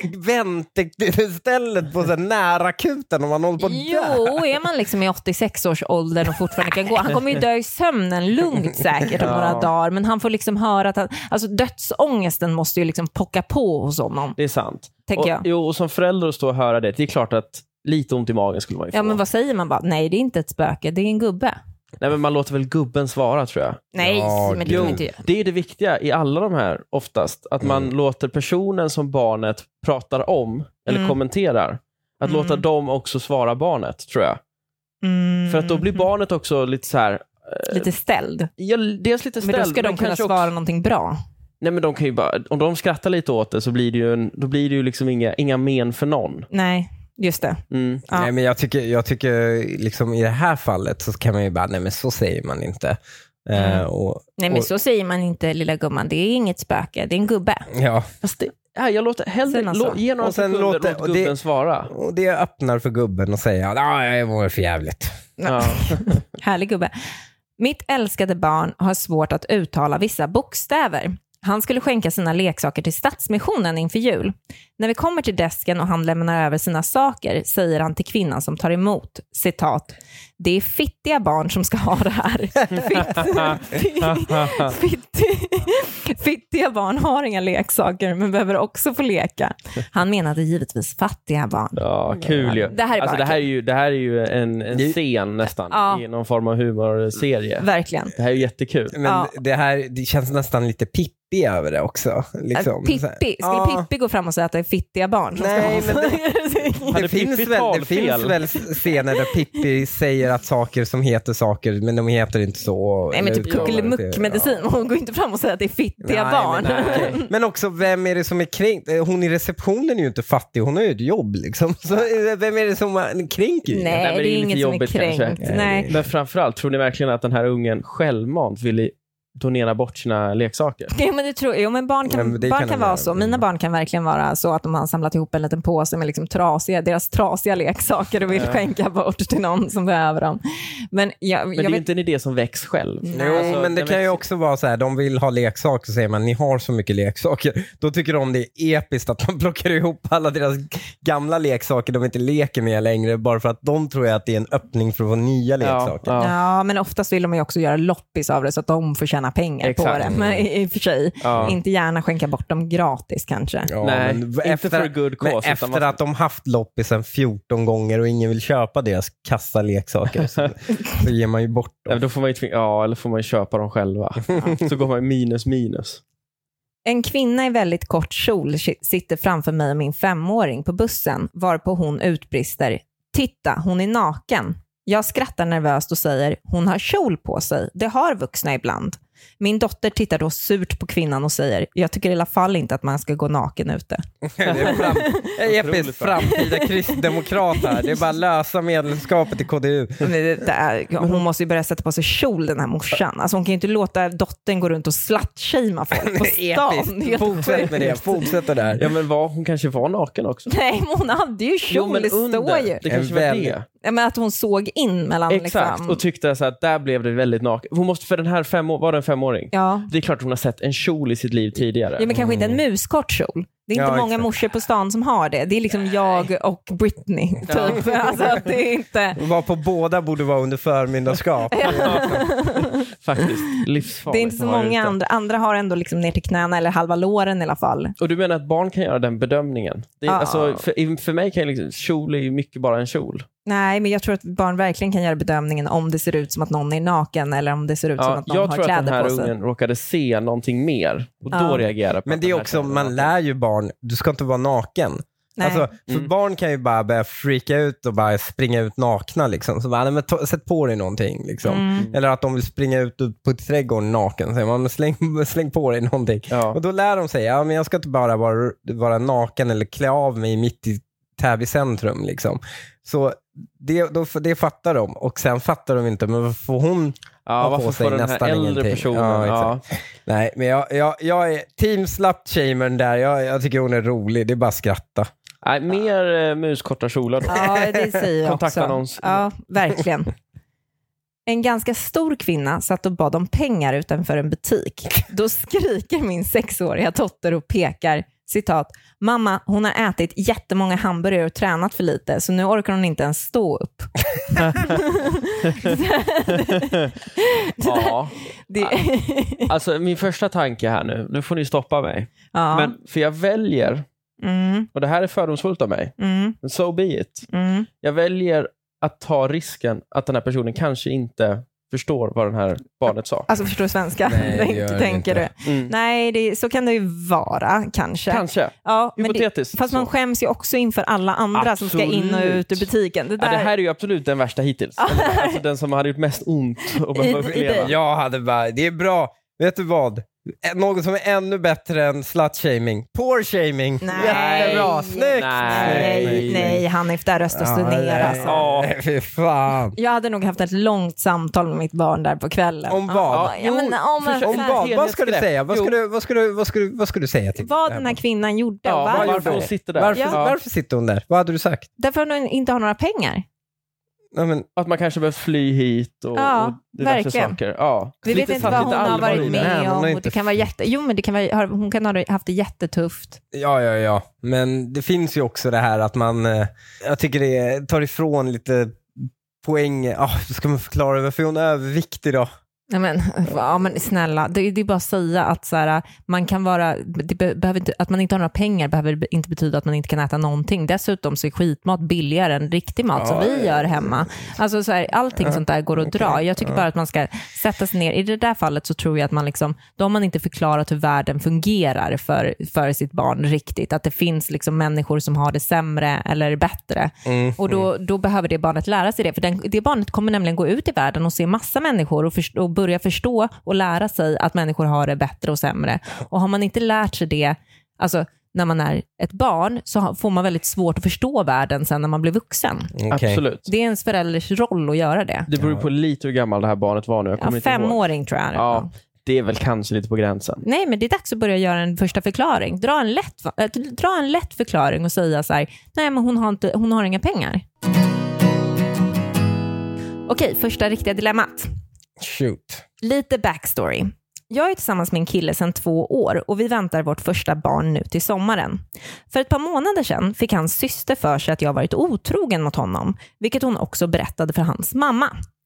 väntestället på så nära akuten om han håller på att dö. Jo, är man liksom i 86-årsåldern och fortfarande kan gå. Han kommer ju dö i sömnen lugnt säkert om några dagar, men han får liksom höra att alltså dödsångesten måste ju liksom pocka på hos honom. Det är sant. Och som förälder att stå och höra det är klart att lite ont i magen skulle man ju få. Ja, men vad säger man bara? Nej, det är inte ett spöke, det är en gubbe. Nej, men man låter väl gubben svara, tror jag. Nej, men det kan inte göra. Det är det viktiga i alla de här oftast. Att man låter personen som barnet pratar om eller kommenterar. Att låta dem också svara barnet, tror jag. För att då blir barnet också lite så här... lite ställd. Ja, dels lite ställd. Men då ska de kunna svara någonting bra. Nej, men de kan ju bara... Om de skrattar lite åt det så blir det ju, då blir det ju liksom inga men för någon. Nej, just det. Ja. Nej, men jag tycker liksom i det här fallet så kan man ju bara, nej men så säger man inte. Nej, men så säger man inte, lilla gumman. Det är inget spöke, det är en gubbe. Ja. Fast jag låter hellre ge några sekunder låt gubben svara. Och det öppnar för gubben och säger, jag var för jävligt. Ja. Härlig gubbe. Mitt älskade barn har svårt att uttala vissa bokstäver. Han skulle skänka sina leksaker till Stadsmissionen inför jul. När vi kommer till desken och han lämnar över sina saker säger han till kvinnan som tar emot, citat: "Det är fittiga barn som ska ha det här." Fittiga barn har inga leksaker men behöver också få leka. Han menade givetvis fattiga barn. Ja, kul ju. Det här är ju en scen nästan i någon form av humorserie. Verkligen. Det här är ju jättekul. Men det känns nästan lite Pippi över det också. Liksom. Pippi? Skulle Pippi gå fram och säga att det är fittiga barn? Nej, men det finns väl scener där Pippi säger att saker som heter saker, men de heter inte så. Nej, men typ kuckelimuck-medicin. Hon går inte fram och säger att det är fittiga barn. Men också, vem är det som är kränkt? Hon i receptionen är ju inte fattig, hon har ju ett jobb liksom. Så vem är det som kränker? Nej, det är inget som är kränkt. Nej. Men framförallt, tror ni verkligen att den här ungen självmant ville donera bort sina leksaker. Ja, men det tror jag. Men barn kan vara så. Mina barn kan verkligen vara så att de har samlat ihop en liten påse med liksom deras trasiga leksaker och vill skänka bort till någon som behöver dem. Men det är ju inte en idé som väcks själv. Jo, alltså, men det kan ju också vara så här, de vill ha leksaker, så säger man, ni har så mycket leksaker. Då tycker de det är episkt att man plockar ihop alla deras gamla leksaker de inte leker med längre, bara för att de tror att det är en öppning för att få nya leksaker. Ja, men oftast vill de ju också göra loppis av det så att de får tjäna pengar på det. Men i och för sig, inte gärna skänka bort dem gratis kanske. Ja, nej, inte för good cause. Efter att de haft loppisen 14 gånger och ingen vill köpa deras kassa leksaker så ger man ju bort dem. Ja, då får man ju eller får man ju köpa dem själva. Så går man minus. En kvinna i väldigt kort kjol sitter framför mig och min 5-åring på bussen, varpå hon utbrister: "Titta, hon är naken." Jag skrattar nervöst och säger: "Hon har kjol på sig. Det har vuxna ibland." Min dotter tittar då surt på kvinnan och säger: "Jag tycker i alla fall inte att man ska gå naken ute." Det är episkt framtida kristdemokrat här. Det är bara lösa medlemskapet i KDU. Hon måste ju börja sätta på sig kjol, den här morsan. Alltså hon kan ju inte låta dottern gå runt och slut-shamea folk på stan. Fortsätt med det. Fortsätt där. Ja, men hon kanske var naken också. Nej, men hon hade ju kjol, det står ju. Det kanske var det. Ja, men att hon såg in mellan exakt, liksom. Och tyckte så att där blev det väldigt naken. Hon måste, för den här var det en 5-åring. Ja. Det är klart hon har sett en kjol i sitt liv tidigare. Ja, men kanske inte en muskort kjol. Det är inte många morsor på stan som har det. Det är liksom jag och Britney typ. Alltså, det är inte... Var på båda borde vara under förmyndarskap. Faktiskt, livsfarligt. Det är inte så många andra. Andra har ändå liksom ner till knäna eller halva låren i alla fall. Och du menar att barn kan göra den bedömningen? Det är, alltså, för mig kan liksom, kjol är ju mycket bara en kjol. Nej, men jag tror att barn verkligen kan göra bedömningen om det ser ut som att någon är naken eller om det ser ut som att någon har kläder på sig. Jag tror att den här ungen råkade se någonting mer och då reagerar på. Men det är också, man lär ju barn, du ska inte vara naken. Alltså, för barn kan ju bara börja freaka ut och bara springa ut nakna liksom. Så bara, men sätt på dig någonting liksom. Eller att de vill springa ut på trädgården naken. Så man släng på dig någonting. Ja. Och då lär de sig, men jag ska inte bara vara naken eller klä av mig mitt i Täby centrum liksom. Så det fattar de. Och sen fattar de inte, men får hon ha på sig nästan ingenting? Personen, Nej, men jag är team slut-shamern där. Jag tycker hon är rolig, det är bara att skratta. Nej, mer muskorta kjolar. Ja, det säger jag kontaktannons. Också. Ja, verkligen. En ganska stor kvinna satt och bad om pengar utanför en butik. Då skriker min 6-åriga dotter och pekar, citat: "Mamma, hon har ätit jättemånga hamburgare och tränat för lite, så nu orkar hon inte ens stå upp." Alltså min första tanke här nu får ni stoppa mig. Ja. Men för jag väljer, och det här är fördomsfullt av mig, men so be it. Jag väljer att ta risken att den här personen kanske inte förstår vad den här barnet sa. Alltså förstår svenska. Nej, tänker du. Nej, så kan det ju vara kanske. Ja, hypotetiskt. Fast man skäms ju också inför alla andra som ska in och ut ur butiken. Det här är ju absolut den värsta hittills. Alltså den som hade gjort mest ont och leva. Jag hade bara, det är bra. Vet du vad? Något som är ännu bättre än slut-shaming. Poor-shaming. Jättebra. Snyggt. Nej, Hanif, där röstas du ner alltså. Fy fan. Jag hade nog haft ett långt samtal med mitt barn där på kvällen. Om vad? Om vad? Vad ska du säga? Vad ska du säga till vad den här kvinnan gjorde? Varför hon sitter där? Varför sitter hon där? Vad hade du sagt? Därför att hon inte har några pengar. Att man kanske behöver fly hit och diverse saker. Ja. Vi vet inte vad hon har varit med om. Och det kan vara hon kan ha haft det jättetufft. Ja. Men det finns ju också det här att man, jag tycker det tar ifrån lite poäng. Ska man förklara varför hon är överviktig då? Men snälla, det är bara att säga att så här, man kan vara, det behöver inte, att man inte har några pengar behöver inte betyda att man inte kan äta någonting. Dessutom så är skitmat billigare än riktig mat som vi gör hemma. Alltså så här, allting sånt där går att dra. Jag tycker bara att man ska sätta sig ner. I det där fallet så tror jag att man liksom, då har man inte förklarat hur världen fungerar för sitt barn riktigt. Att det finns liksom människor som har det sämre eller bättre. Och då behöver det barnet lära sig det. För det barnet kommer nämligen gå ut i världen och se massa människor och börja förstå och lära sig att människor har det bättre och sämre. Och har man inte lärt sig det, alltså när man är ett barn, så får man väldigt svårt att förstå världen sen när man blir vuxen. Okay. Absolut. Det är ens förälders roll att göra det. Det beror på lite hur gammal det här barnet var nu. Jag kommer inte ihåg. 5-åring tror jag. Ja. Det är väl kanske lite på gränsen. Nej, men det är dags att börja göra en första förklaring. Dra en lätt förklaring och säga så här: nej, men hon har inga pengar. Okej, första riktiga dilemmat. Shoot. Lite backstory. Jag är tillsammans med en kille sedan 2 år och vi väntar vårt första barn nu till sommaren. För ett par månader sedan fick hans syster för sig att jag varit otrogen mot honom, vilket hon också berättade för hans mamma.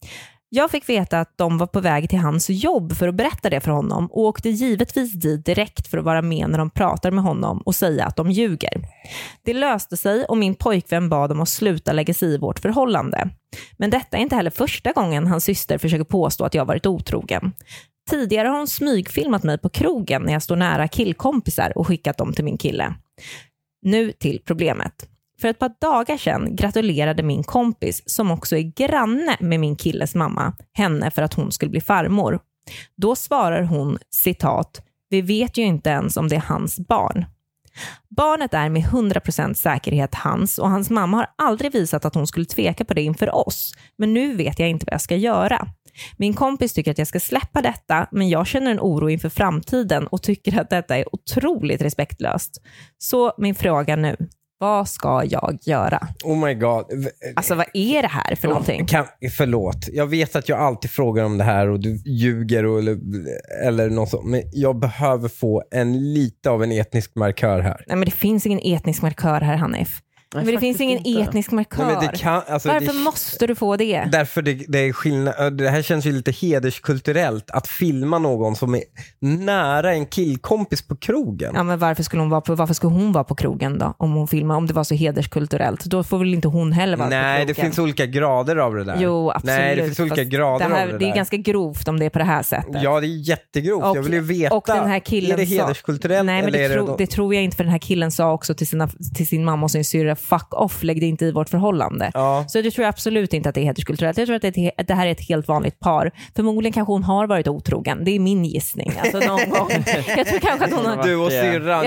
Jag fick veta att de var på väg till hans jobb för att berätta det för honom och åkte givetvis dit direkt för att vara med när de pratar med honom och säga att de ljuger. Det löste sig och min pojkvän bad om att sluta lägga sig i vårt förhållande. Men detta är inte heller första gången hans syster försöker påstå att jag varit otrogen. Tidigare har hon smygfilmat mig på krogen när jag står nära killkompisar och skickat dem till min kille. Nu till problemet. För ett par dagar sedan gratulerade min kompis, som också är granne med min killes mamma, henne för att hon skulle bli farmor. Då svarar hon, citat: vi vet ju inte ens om det är hans barn. Barnet är med 100% säkerhet hans och hans mamma har aldrig visat att hon skulle tveka på det inför oss. Men nu vet jag inte vad jag ska göra. Min kompis tycker att jag ska släppa detta, men jag känner en oro inför framtiden och tycker att detta är otroligt respektlöst. Så min fråga nu: vad ska jag göra? Oh my god. Alltså vad är det här för någonting? Förlåt. Jag vet att jag alltid frågar om det här och du ljuger eller något sånt. Men jag behöver få lite av en etnisk markör här. Nej, men det finns ingen etnisk markör här, Hanif. Men det finns ingen etnisk markör. Nej, varför måste du få det? Därför det är skillnad. Det här känns ju lite hederskulturellt att filma någon som är nära en killkompis på krogen. Ja, men varför skulle hon vara på krogen då? Om hon filmar, om det var så hederskulturellt. Då får väl inte hon heller vara på krogen. Nej, det finns olika grader av det där. Jo, absolut. Nej, det finns olika grader av det där. Det är ganska grovt om det är på det här sättet. Ja, det är jättegrovt. Jag vill ju veta, och den här killen är det hederskulturellt? Nej, men det tror jag inte, för den här killen sa också till sin mamma och sin syrra: fuck off, lägg det inte i vårt förhållande. Ja. Så det tror jag absolut inte att det är hederskulturellt. Jag tror att det här är ett helt vanligt par. Förmodligen kanske hon har varit otrogen. Det är min gissning. Alltså någon gång. Jag tror kanske att hon har... Du och syrran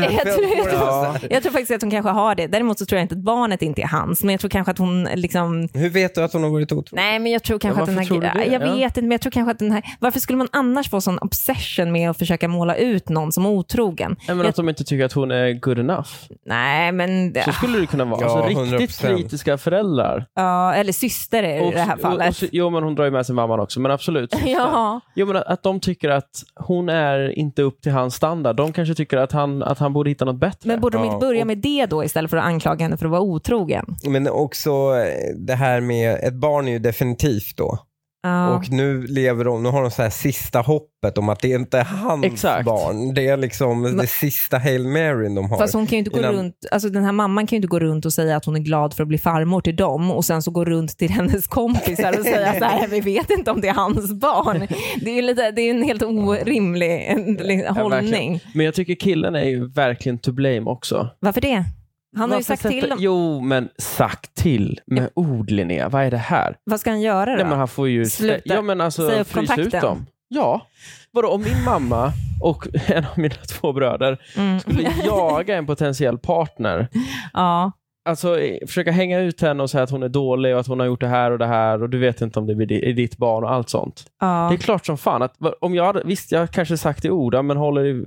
jag tror faktiskt att hon kanske har det. Däremot så tror jag inte att barnet inte är hans. Men jag tror kanske att hon liksom... Hur vet du att hon har varit otrogen? Nej, men jag tror kanske att den här... Jag vet inte, men jag tror kanske att den här... Varför skulle man annars få sån obsession med att försöka måla ut någon som otrogen? Men att de inte tycker att hon är good enough. Nej, men... Så skulle det kunna vara. Ja, alltså, riktigt 100%. Kritiska föräldrar. Ja, eller syster i det här fallet. Jo, men hon drar ju med sin mamma också, men absolut. Ja. Jo, men att de tycker att hon är inte upp till hans standard. De kanske tycker att han borde hitta något bättre. Men borde de inte börja med det då istället för att anklaga henne för att vara otrogen? Men också det här med ett barn är ju definitivt då. Och nu har de så här sista hoppet om att det inte är hans barn. Det är liksom det sista Hail Mary de har. Fast hon kan ju inte gå runt, alltså den här mamman kan ju inte gå runt och säga att hon är glad för att bli farmor till dem och sen så gå runt till hennes kompisar och säga så här: vi vet inte om det är hans barn. Det är en helt orimlig hållning. Men jag tycker killen är ju verkligen to blame också. Varför det? Han har ju sagt till dem. Jo, men sagt till med ord, Linnea. Vad är det här? Vad ska han göra då? Nej, men han får ju säga upp frysa ut dem. Ja. Vadå, om min mamma och en av mina 2 bröder skulle jaga en potentiell partner. Ja. Alltså försöka hänga ut henne och säga att hon är dålig och att hon har gjort det här och du vet inte om det är ditt barn och allt sånt. Det är klart som fan att om jag kanske sagt i ord, men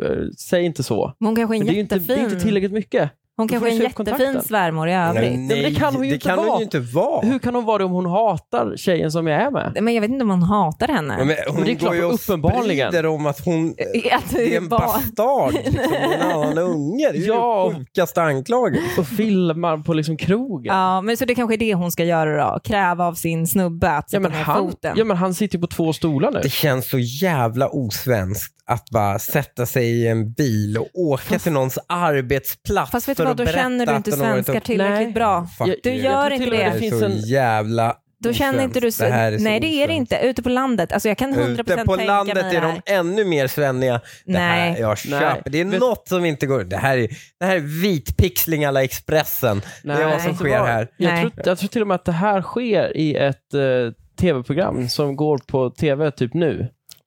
säg inte så. Hon kanske är jättefin. Det är inte tillräckligt mycket. Hon kanske är en jättefin svärmor i övrigt. Nej, det kan hon ju inte vara. Hur kan hon vara det om hon hatar tjejen som jag är med? Men jag vet inte om hon hatar henne. Men det är klart, ju uppenbarligen om att hon det är en bastard. Liksom, en annan unge. Det är ju sjukaste anklagen. Och filmar på liksom krogen. Ja, men så det kanske är det hon ska göra då. Kräva av sin snubbe att sätta ner foten. Ja, men han sitter ju på 2 stolar nu. Det känns så jävla osvenskt att bara sätta sig i en bil och åka till någons arbetsplats. Fast vet du vad, då känner du inte svenskar tillräckligt bra. Du gör inte det. Det finns en jävla... Då känner inte du... Nej, det är det inte. Ute på landet. Alltså jag kan 100% tänka mig. Ute på landet är de ännu mer svenniga. Nej. Det är något som inte går. Det här är vitpixling alla Expressen. Det är vad som sker här. Jag tror till och med att det här sker i ett tv-program som går på tv typ nu.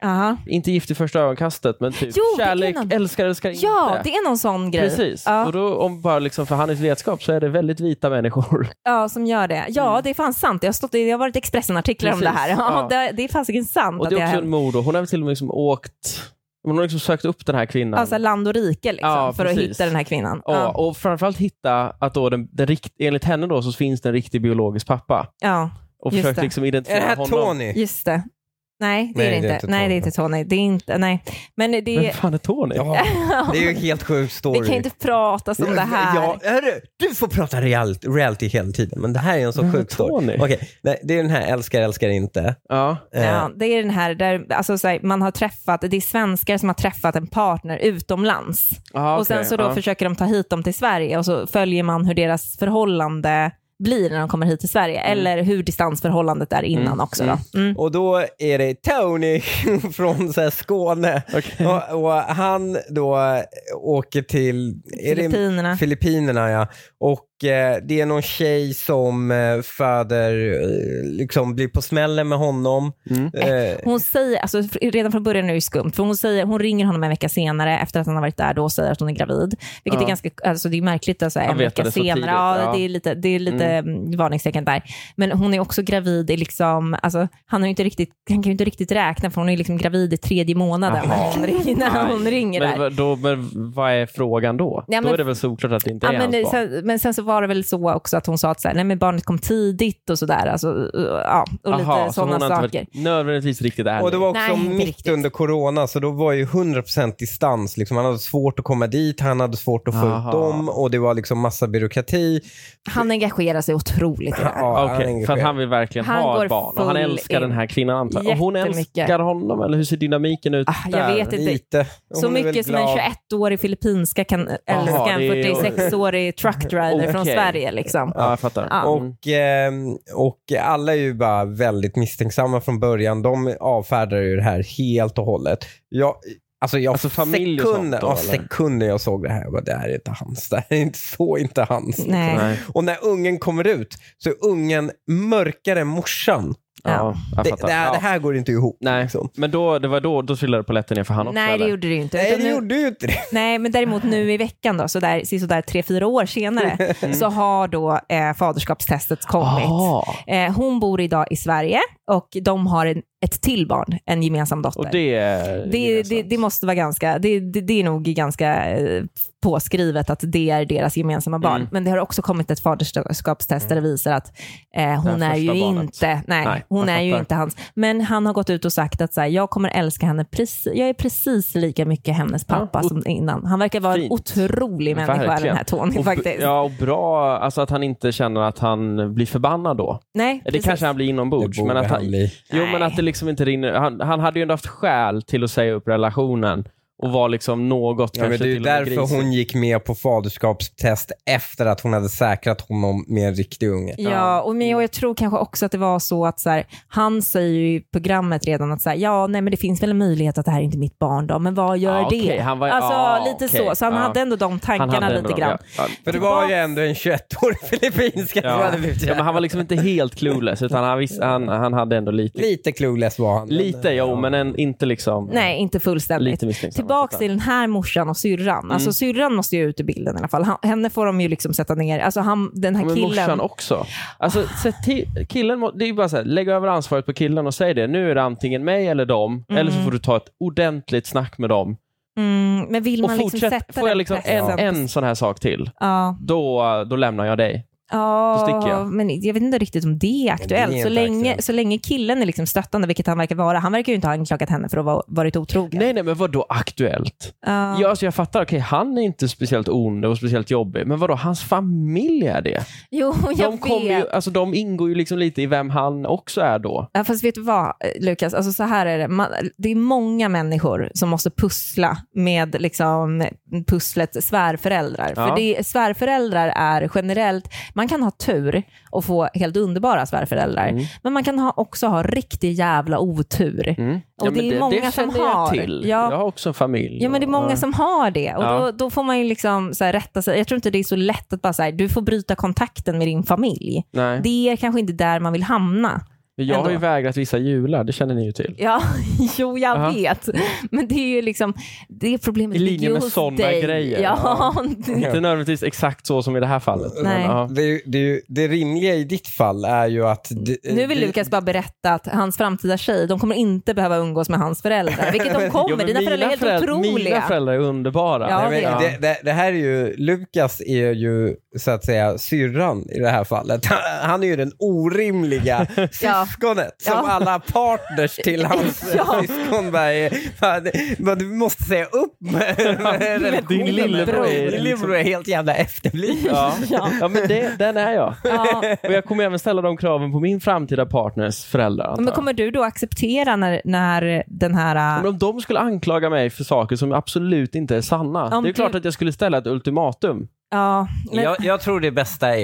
Inte gift i första ögonkastet, men typ kärlek, älskar inte. Ja, det är någon sån grej. Precis. Och då, om bara liksom för hans vetskap, så är det väldigt vita människor. Ja, som gör det. Ja, det är fan sant. Det har varit Expressen-artiklar om det här. Ja, det är fan sant. Och det är också en mord. Hon har väl till och med liksom hon har liksom sökt upp den här kvinnan. Alltså land och rike liksom, för att hitta den här kvinnan. Ja, och framförallt hitta att då enligt henne då så finns det en riktig biologisk pappa. Ja, och försökt liksom identifiera honom. Är det här Tony? Just det. Nej, det är det inte. Nej, det är inte Tony. Det är inte, nej. Men det Vem fan är Tony? Ja, det är ju en helt sjuk story. Vi kan inte prata som det här. Ja, du får prata reality hela tiden, men det här är en så sjuk story. Okej, det är den här älskar inte. Ja. Ja, det är den här där alltså, så här, man har träffat, det är svenskar som har träffat en partner utomlands. Aha, och sen så då försöker de ta hit dem till Sverige och så följer man hur deras förhållande blir när de kommer hit till Sverige, eller hur distansförhållandet är innan också då. Och då är det Tony från så här Skåne. Okay. Och han då åker till Filippinerna, ja. Och det är någon tjej som föder, liksom blir på smällen med honom. Hon säger, alltså redan från början är det skumt, för hon ringer honom en vecka senare efter att han har varit där, då säger att hon är gravid. Vilket är ganska, alltså det är märkligt alltså, en vecka senare. Tidigt, det är lite varningstecken där. Men hon är också gravid i liksom, alltså han kan ju inte riktigt räkna, för hon är liksom gravid i 3:e månaden när hon ringer där. Men vad är frågan då? Då är det väl såklart att det inte är hans barn. Men sen så var det väl så också att hon sa att så här, nej men barnet kom tidigt och sådär, alltså, och lite sådana saker. Nödvändigtvis riktigt ärlig. Och det var också mitt under corona, så då var ju 100% distans. Liksom, han hade svårt att komma dit, han hade svårt att få ut dem, och det var liksom massa byråkrati. Han engagerar sig otroligt i det här. Okej, för att han vill verkligen ha ett barn. Och han älskar den här kvinnan, antar. Och hon älskar honom, eller hur ser dynamiken ut där? Jag vet inte. Lite. Så mycket som en 21-årig filippinska kan älska en 46-årig truckdriver från Sverige liksom. Ja, jag fattar. Och alla är ju bara väldigt misstänksamma från början. De avfärdar ju det här helt och hållet. Alltså familj sekunder jag såg det här, det här är inte hans, det här är inte hans. Nej. Och när ungen kommer ut så är ungen mörkare än morsan. Ja, det här går inte ihop. Nej, liksom. Men det var då trillade polletten ner för han också. Nej, det gjorde det ju inte. Nej, det gjorde ju inte det. Nej, men däremot nu i veckan då, så där 3-4 år senare så har då faderskapstestet kommit. Hon bor idag i Sverige och de har ett till barn, en gemensam dotter. Och det måste vara ganska, det är nog ganska påskrivet att det är deras gemensamma barn. Men det har också kommit ett faderskapstest där det visar att hon är ju inte, hon är ju inte hans. Men han har gått ut och sagt att så här, jag kommer älska henne jag är precis lika mycket hennes pappa som innan. Han verkar vara en otrolig människa, den här Tony faktiskt. Ja, och bra, alltså att han inte känner att han blir förbannad då. Nej, det kanske han blir inombords, men att men att det liksom inte rinner. Han hade ju ändå haft skäl till att säga upp relationen och var liksom något men det är ju därför hon gick med på faderskapstest efter att hon hade säkrat honom med en riktig unge. Ja, och jag tror kanske också att det var så att så här, han säger ju i programmet redan att så här, men det finns väl en möjlighet att det här är inte mitt barn då, men vad gör det? Han var, så han hade ändå de tankarna lite grann. För det var ju ändå en 21-årig filippinska som hade blivit men han var liksom inte helt clueless, utan han hade ändå lite clueless var han. Lite, men inte liksom. Nej, inte fullständigt. Tillbaks till den här morsan och syrran. Alltså syrran måste ju ut i bilden i alla fall. Henne får de ju liksom sätta ner. Alltså den här killen. Morsan också. Alltså killen, det är ju bara så här, lägg över ansvaret på killen och säg det. Nu är det antingen mig eller dem. Eller så får du ta ett ordentligt snack med dem. Men vill man liksom sätta får jag liksom en sån här sak till. Då lämnar jag dig. Ja, men jag vet inte riktigt om det är aktuellt. Så länge killen är liksom stöttande, vilket han verkar vara. Han verkar ju inte ha anklagat henne för att ha varit otrogen. Nej, men vad då aktuellt? Så jag fattar, okej, han är inte speciellt ond och speciellt jobbig. Men vad då, hans familj är det? Jo, de ingår ju liksom lite i vem han också är då. Ja, fast vet du vad, Lukas? Alltså så här är det. Det är många människor som måste pussla med liksom pusslet svärföräldrar. Ja. För svärföräldrar är generellt. Man kan ha tur och få helt underbara svärföräldrar. Men man kan också ha riktig jävla otur. Och det är många som har. Till. Jag har också en familj. Ja, men det är många som har det. Och då får man ju liksom så här rätta sig. Jag tror inte det är så lätt att bara säga, du får bryta kontakten med din familj. Nej. Det är kanske inte där man vill hamna. Jag har ju vägrat vissa jular, det känner ni ju till. Ja, jo jag vet. Men det är ju liksom, det är problemet. I linje med sådana grejer. Ja. Inte nödvändigtvis exakt så som i det här fallet. Nej. Men, det rimliga i ditt fall är ju att... Nu vill Lukas bara berätta att hans framtida tjej, de kommer inte behöva umgås med hans föräldrar. Vilket de kommer, dina föräldrar är helt otroliga. Mina föräldrar är underbara. Ja, det här är ju, Lukas är ju så att säga syrran i det här fallet. Han är ju den orimliga syskonet som alla partners till hans syskon bara, du måste säga upp med din lillebror är helt jävla efterbliven. Ja, men den är jag. Och jag kommer även ställa de kraven på min framtida partners föräldrar. Men kommer du då acceptera när den här... Men om de skulle anklaga mig för saker som absolut inte är sanna, det är klart att jag skulle ställa ett ultimatum. Ja, men... jag tror det bästa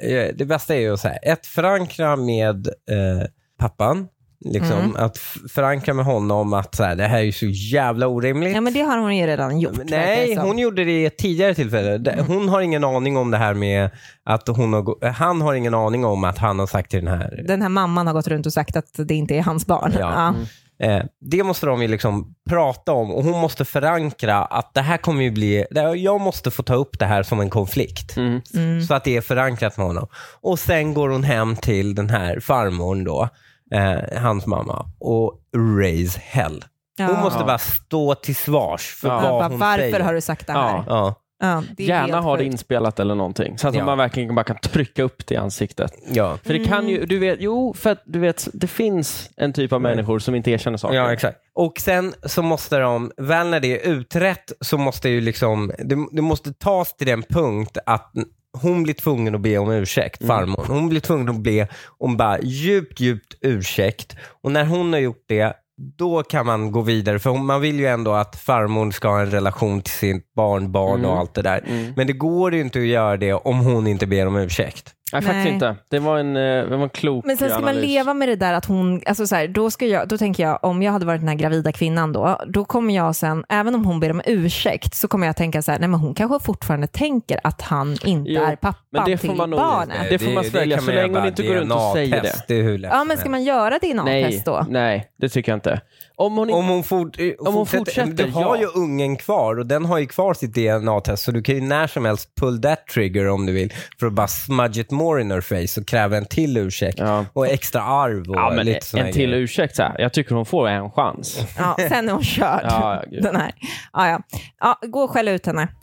är att säga förankra med pappan. Liksom, att förankra med honom att så här, det här är ju så jävla orimligt. Ja, men det har hon ju redan gjort. Nej, hon gjorde det i ett tidigare tillfälle. Hon har ingen aning om det här med att han har ingen aning om att han har sagt till den här mamman har gått runt och sagt att det inte är hans barn. Ja. Det måste de ju liksom prata om, och hon måste förankra att det här kommer ju bli, jag måste få ta upp det här som en konflikt så att det är förankrat med honom. Och sen går hon hem till den här farmorn då, hans mamma, och raise hell. Hon måste bara stå till svars för vad hon varför säger. Varför har du sagt det här? Gärna ha det inspelat eller någonting, så att man verkligen bara kan trycka upp det i ansiktet. För det kan ju, för att du vet, det finns en typ av människor som inte erkänner saker. Ja, exakt. Och sen så måste de, väl när det är utrett, så måste ju liksom, det måste tas till den punkt att hon blir tvungen att be om ursäkt, farmor. Hon blir tvungen att be om bara djupt ursäkt. Och när hon har gjort det, då kan man gå vidare. För man vill ju ändå att farmor ska ha en relation till sitt barn och allt det där. Men det går ju inte att göra det om hon inte ber om ursäkt. Nej, faktiskt inte. Det var en klok. Men sen ska man leva med det där att hon, alltså så här, då tänker jag, om jag hade varit den här gravida kvinnan då kommer jag sen, även om hon ber om ursäkt, så kommer jag tänka så här, nej men hon kanske fortfarande tänker att han inte är pappan till barnet. Det får man svälja så länge hon inte går runt och säger det. Ja, men ska man göra DNA-test då? Nej, det tycker jag inte. Om hon fortsätter. Du har ju ungen kvar, och den har ju kvar sitt DNA-test, så du kan ju när som helst pull that trigger om du vill, för att bara smudge it more in her face och kräva en till ursäkt och extra arv och men lite såna en till grejer. Ursäkt så här. Jag tycker hon får en chans. Ja, sen är hon körd. Den här. Ja, gå och skälla ut henne.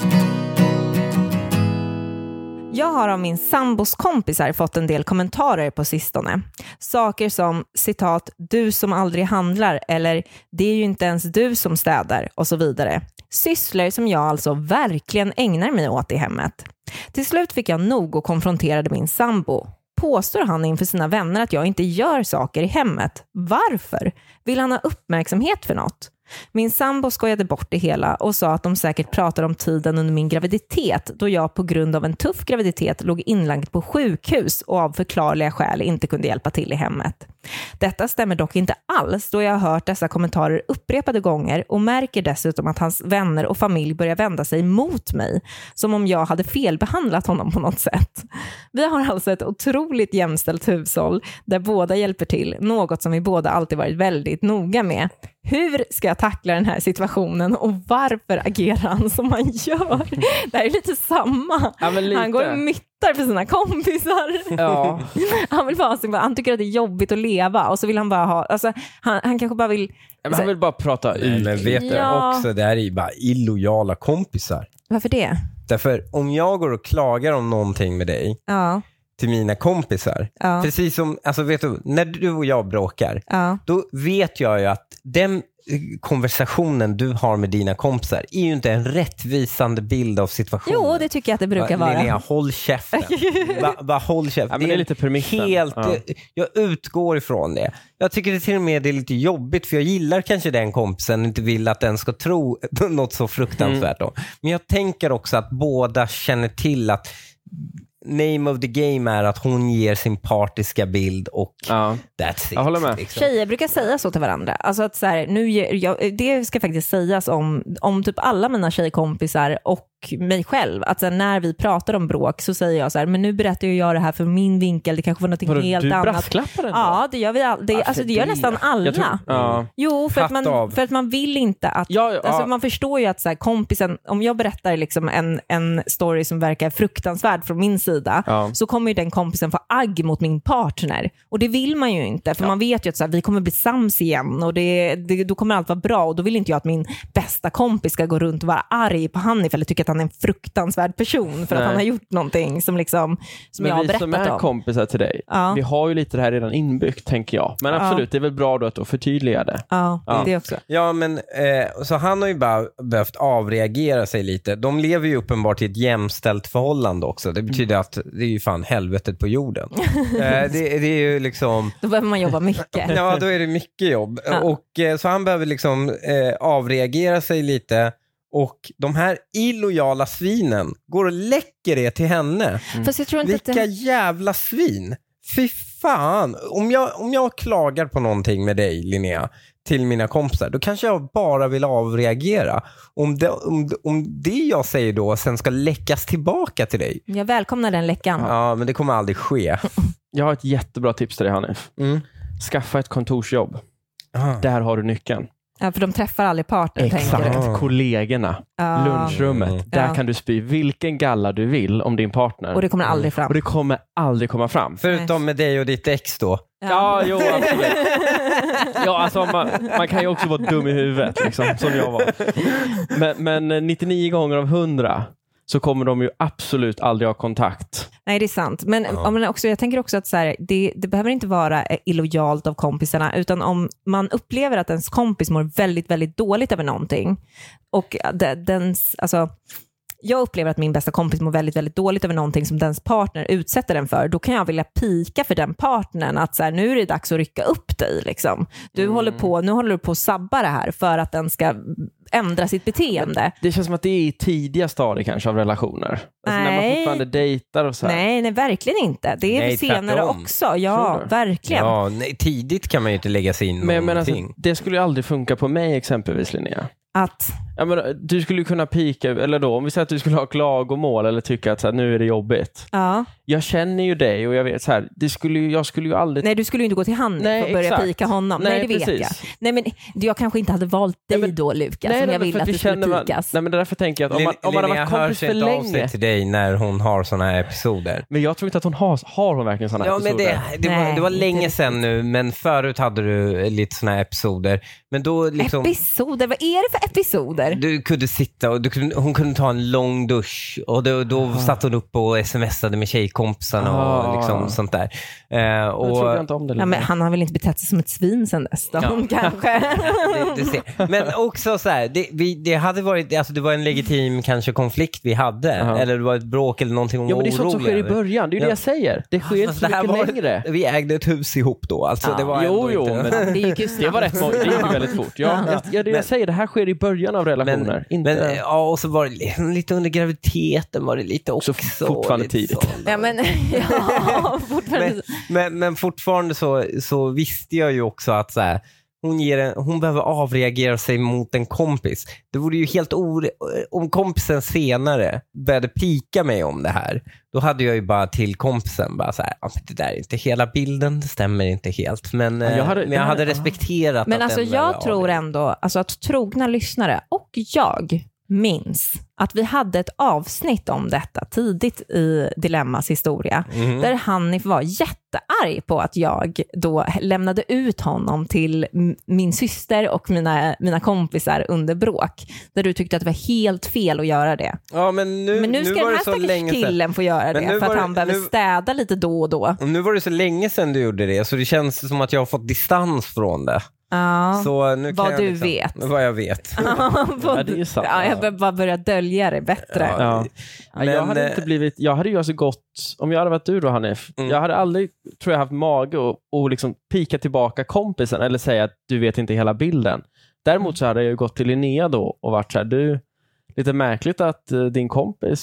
Jag har av min sambos kompisar fått en del kommentarer på sistone. Saker som, citat, du som aldrig handlar, eller det är ju inte ens du som städar, och så vidare. Sysslor som jag alltså verkligen ägnar mig åt i hemmet. Till slut fick jag nog och konfronterade min sambo. Påstår han inför sina vänner att jag inte gör saker i hemmet? Varför? Vill han ha uppmärksamhet för något? Min sambo skojade bort det hela och sa att de säkert pratar om tiden under min graviditet, då jag på grund av en tuff graviditet låg inlagd på sjukhus och av förklarliga skäl inte kunde hjälpa till i hemmet. Detta stämmer dock inte alls, då jag har hört dessa kommentarer upprepade gånger och märker dessutom att hans vänner och familj börjar vända sig mot mig, som om jag hade felbehandlat honom på något sätt. Vi har alltså ett otroligt jämställt hushåll där båda hjälper till, något som vi båda alltid varit väldigt noga med. Hur ska jag tackla den här situationen och varför agerar han som han gör? Det här är lite samma. Han går och myttar för sina kompisar. Ja. Han tycker att det är jobbigt att leva, och så vill han bara ha, alltså, han kanske bara vill... Men han vill bara prata ut. Men vet du också, det här är bara illojala kompisar. Varför det? Därför om jag går och klagar om någonting med dig till mina kompisar, precis som, alltså vet du, när du och jag bråkar, då vet jag ju att den konversationen du har med dina kompisar är ju inte en rättvisande bild av situationen. Jo, det tycker jag att det brukar vara. Linnea, håll käften. Bara håll käften. Ja, men det är lite premissen. Jag utgår ifrån det. Jag tycker det till och med är lite jobbigt, för jag gillar kanske den kompisen och inte vill att den ska tro något så fruktansvärt. Men jag tänker också att båda känner till att name of the game är att hon ger sin partiska bild och that's it. Jag håller med. Liksom. Tjejer brukar säga så till varandra. Alltså att så här, det ska faktiskt sägas om typ alla mina tjejkompisar och mig själv. Att så här, när vi pratar om bråk så säger jag så här, men nu berättar jag det här för min vinkel. Det kanske var något helt annat. Du brasklappar den då? Ja, det gör vi det gör nästan alla. Jo, för att man vill inte att... Alltså, man förstår ju att så här, kompisen... Om jag berättar liksom en story som verkar fruktansvärd från min sida så kommer ju den kompisen få agg mot min partner. Och det vill man ju inte. För man vet ju att så här, vi kommer bli sams igen och då kommer allt vara bra. Och då vill inte jag att min bästa kompis ska gå runt och vara arg på Hanif eller tycka att han är en fruktansvärd person för att han har gjort någonting som jag har berättat om. Men vi som är kompisar till dig, vi har ju lite det här redan inbyggt, tänker jag. Men absolut, det är väl bra då att förtydliga det. Ja, det också. Ja, men så han har ju bara behövt avreagera sig lite. De lever ju uppenbart i ett jämställt förhållande också. Det betyder att det är ju fan helvetet på jorden. Det är ju liksom... Då behöver man jobba mycket. Ja, då är det mycket jobb. Och så han behöver liksom avreagera sig lite. Och de här illojala svinen går och läcker det till henne. Fast jag tror inte vilka jävla svin. Fy fan. Om jag klagar på någonting med dig, Linnea, till mina kompisar, då kanske jag bara vill avreagera. Om det jag säger då sen ska läckas tillbaka till dig. Jag välkomnar den läckan. Ja, men det kommer aldrig ske. Jag har ett jättebra tips till dig, Hanif. Skaffa ett kontorsjobb. Där har du nyckeln. Ja, för de träffar aldrig partner. Exakt, kollegorna, lunchrummet. Där kan du spy vilken galla du vill om din partner. Och det kommer aldrig fram. Och det kommer aldrig komma fram. Förutom med dig och ditt ex då. Ja, jo, absolut. Ja, alltså man kan ju också vara dum i huvudet, liksom, som jag var. Men 99 gånger av 100 så kommer de ju absolut aldrig ha kontakt. Nej, det är sant. Men jag tänker också att så här, det behöver inte vara illojalt av kompisarna, utan om man upplever att ens kompis mår väldigt, väldigt dåligt över någonting och jag upplever att min bästa kompis mår väldigt, väldigt dåligt över någonting som dens partner utsätter den för, då kan jag vilja pika för den partnern att så här, nu är det dags att rycka upp dig liksom. Nu håller du på att sabba det här för att den ska ändra sitt beteende. Det känns som att det är i tidiga stadier kanske av relationer. Alltså när man fortfarande dejtar och så här. Nej, verkligen inte. Det är senare också. Ja, verkligen. Ja, nej, tidigt kan man ju inte lägga sig in men alltså, det skulle ju aldrig funka på mig exempelvis, Linnea. Du skulle kunna pika, eller då om vi säger att du skulle ha klagomål eller tycka att så här, nu är det jobbigt. Ja. Jag känner ju dig och jag vet så här, jag skulle ju aldrig... Nej, du skulle ju inte gå till Hanif och börja pika honom. Nej, det vet jag. Nej, men jag kanske inte hade valt dig då, Lukas, som jag ville att du skulle pikas. Nej, men därför tänker jag att om man har varit kompis för länge... av sig till dig när hon har såna här episoder. Men jag tror inte att hon har hon verkligen såna episoder. Men det var länge sedan nu, men förut hade du lite såna här episoder. Men då liksom... Episoder? Vad är det för episoder? Du kunde sitta och hon kunde ta en lång dusch och då satt hon upp och smsade med tjejkompisarna och liksom sånt där. Jag tror inte om det. Men han har väl inte betett sig som ett svin sen dess då, kanske. Men också så här, det hade varit, alltså det var en legitim kanske konflikt vi hade, eller det var ett bråk eller någonting. Ja, men det är sånt som sker i början, det är ju det jag säger. Det sker inte så mycket längre. Vi ägde ett hus ihop då, alltså det var men det var rätt många, det gick väldigt fort. Jag säger, det här sker i början av relationer. Och så var det lite under graviditeten var det lite också. Så fortfarande tidigt. Men fortfarande så visste jag ju också att så här, hon behöver avreagera sig mot en kompis. Det vore ju helt om kompisen senare började pika mig om det här. Då hade jag ju bara till kompisen bara så här, det där är inte hela bilden, det stämmer inte helt. Men jag hade respekterat. Men alltså jag tror ändå att trogna lyssnare och jag minns att vi hade ett avsnitt om detta tidigt i Dilemmas historia, där Hanif var jättearg på att jag då lämnade ut honom till min syster och mina kompisar under bråk, där du tyckte att det var helt fel att göra det. Ja, men nu ska den här stackars killen få göra det för att han behöver städa lite då och då. Nu var det så länge sedan du gjorde det, så det känns som att jag har fått distans från det. Ja, så nu vad du vet. Vad jag vet. Det är sant. Jag bara börja dölja det bättre. Men, jag hade ju alltså gått, om jag hade varit du då, Hanif, jag hade aldrig, tror jag, haft mage och liksom pika tillbaka kompisen eller säga att du vet inte hela bilden. Däremot så hade jag ju gått till Linnea då och varit så här, du, lite märkligt att din kompis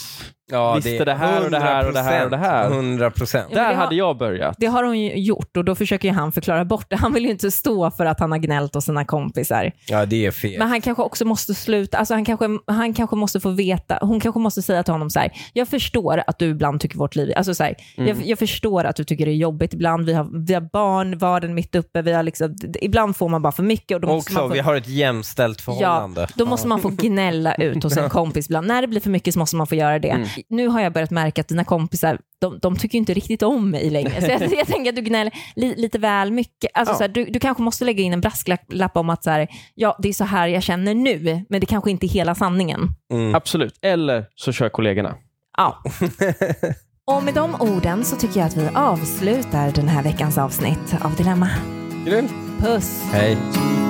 visste det här och det här och det här och det här. 100%. Där hade jag börjat. Det har hon ju gjort och då försöker ju han förklara bort det. Han vill ju inte stå för att han har gnällt hos sina kompisar. Ja, det är fel. Men han kanske också måste sluta. Alltså han kanske måste få veta. Hon kanske måste säga till honom så här: jag förstår att du ibland tycker vårt liv, alltså så här, jag förstår att du tycker det är jobbigt ibland. Vi har barn, varden mitt uppe. Vi har liksom, ibland får man bara för mycket. Och då måste man vi har ett jämställt förhållande. Ja, då måste man få gnälla ut hos en kompis ibland. När det blir för mycket så måste man få göra det. Nu har jag börjat märka att dina kompisar, de tycker inte riktigt om mig längre. Så jag tänker att du gnäller lite väl mycket. Alltså, så här, du kanske måste lägga in en brasklapp om att så här, ja, det är så här jag känner nu, men det kanske inte är hela sanningen. Absolut. Eller så kör kollegorna. Ja. Och med de orden så tycker jag att vi avslutar den här veckans avsnitt av Dilemma. Grym. Puss. Hej.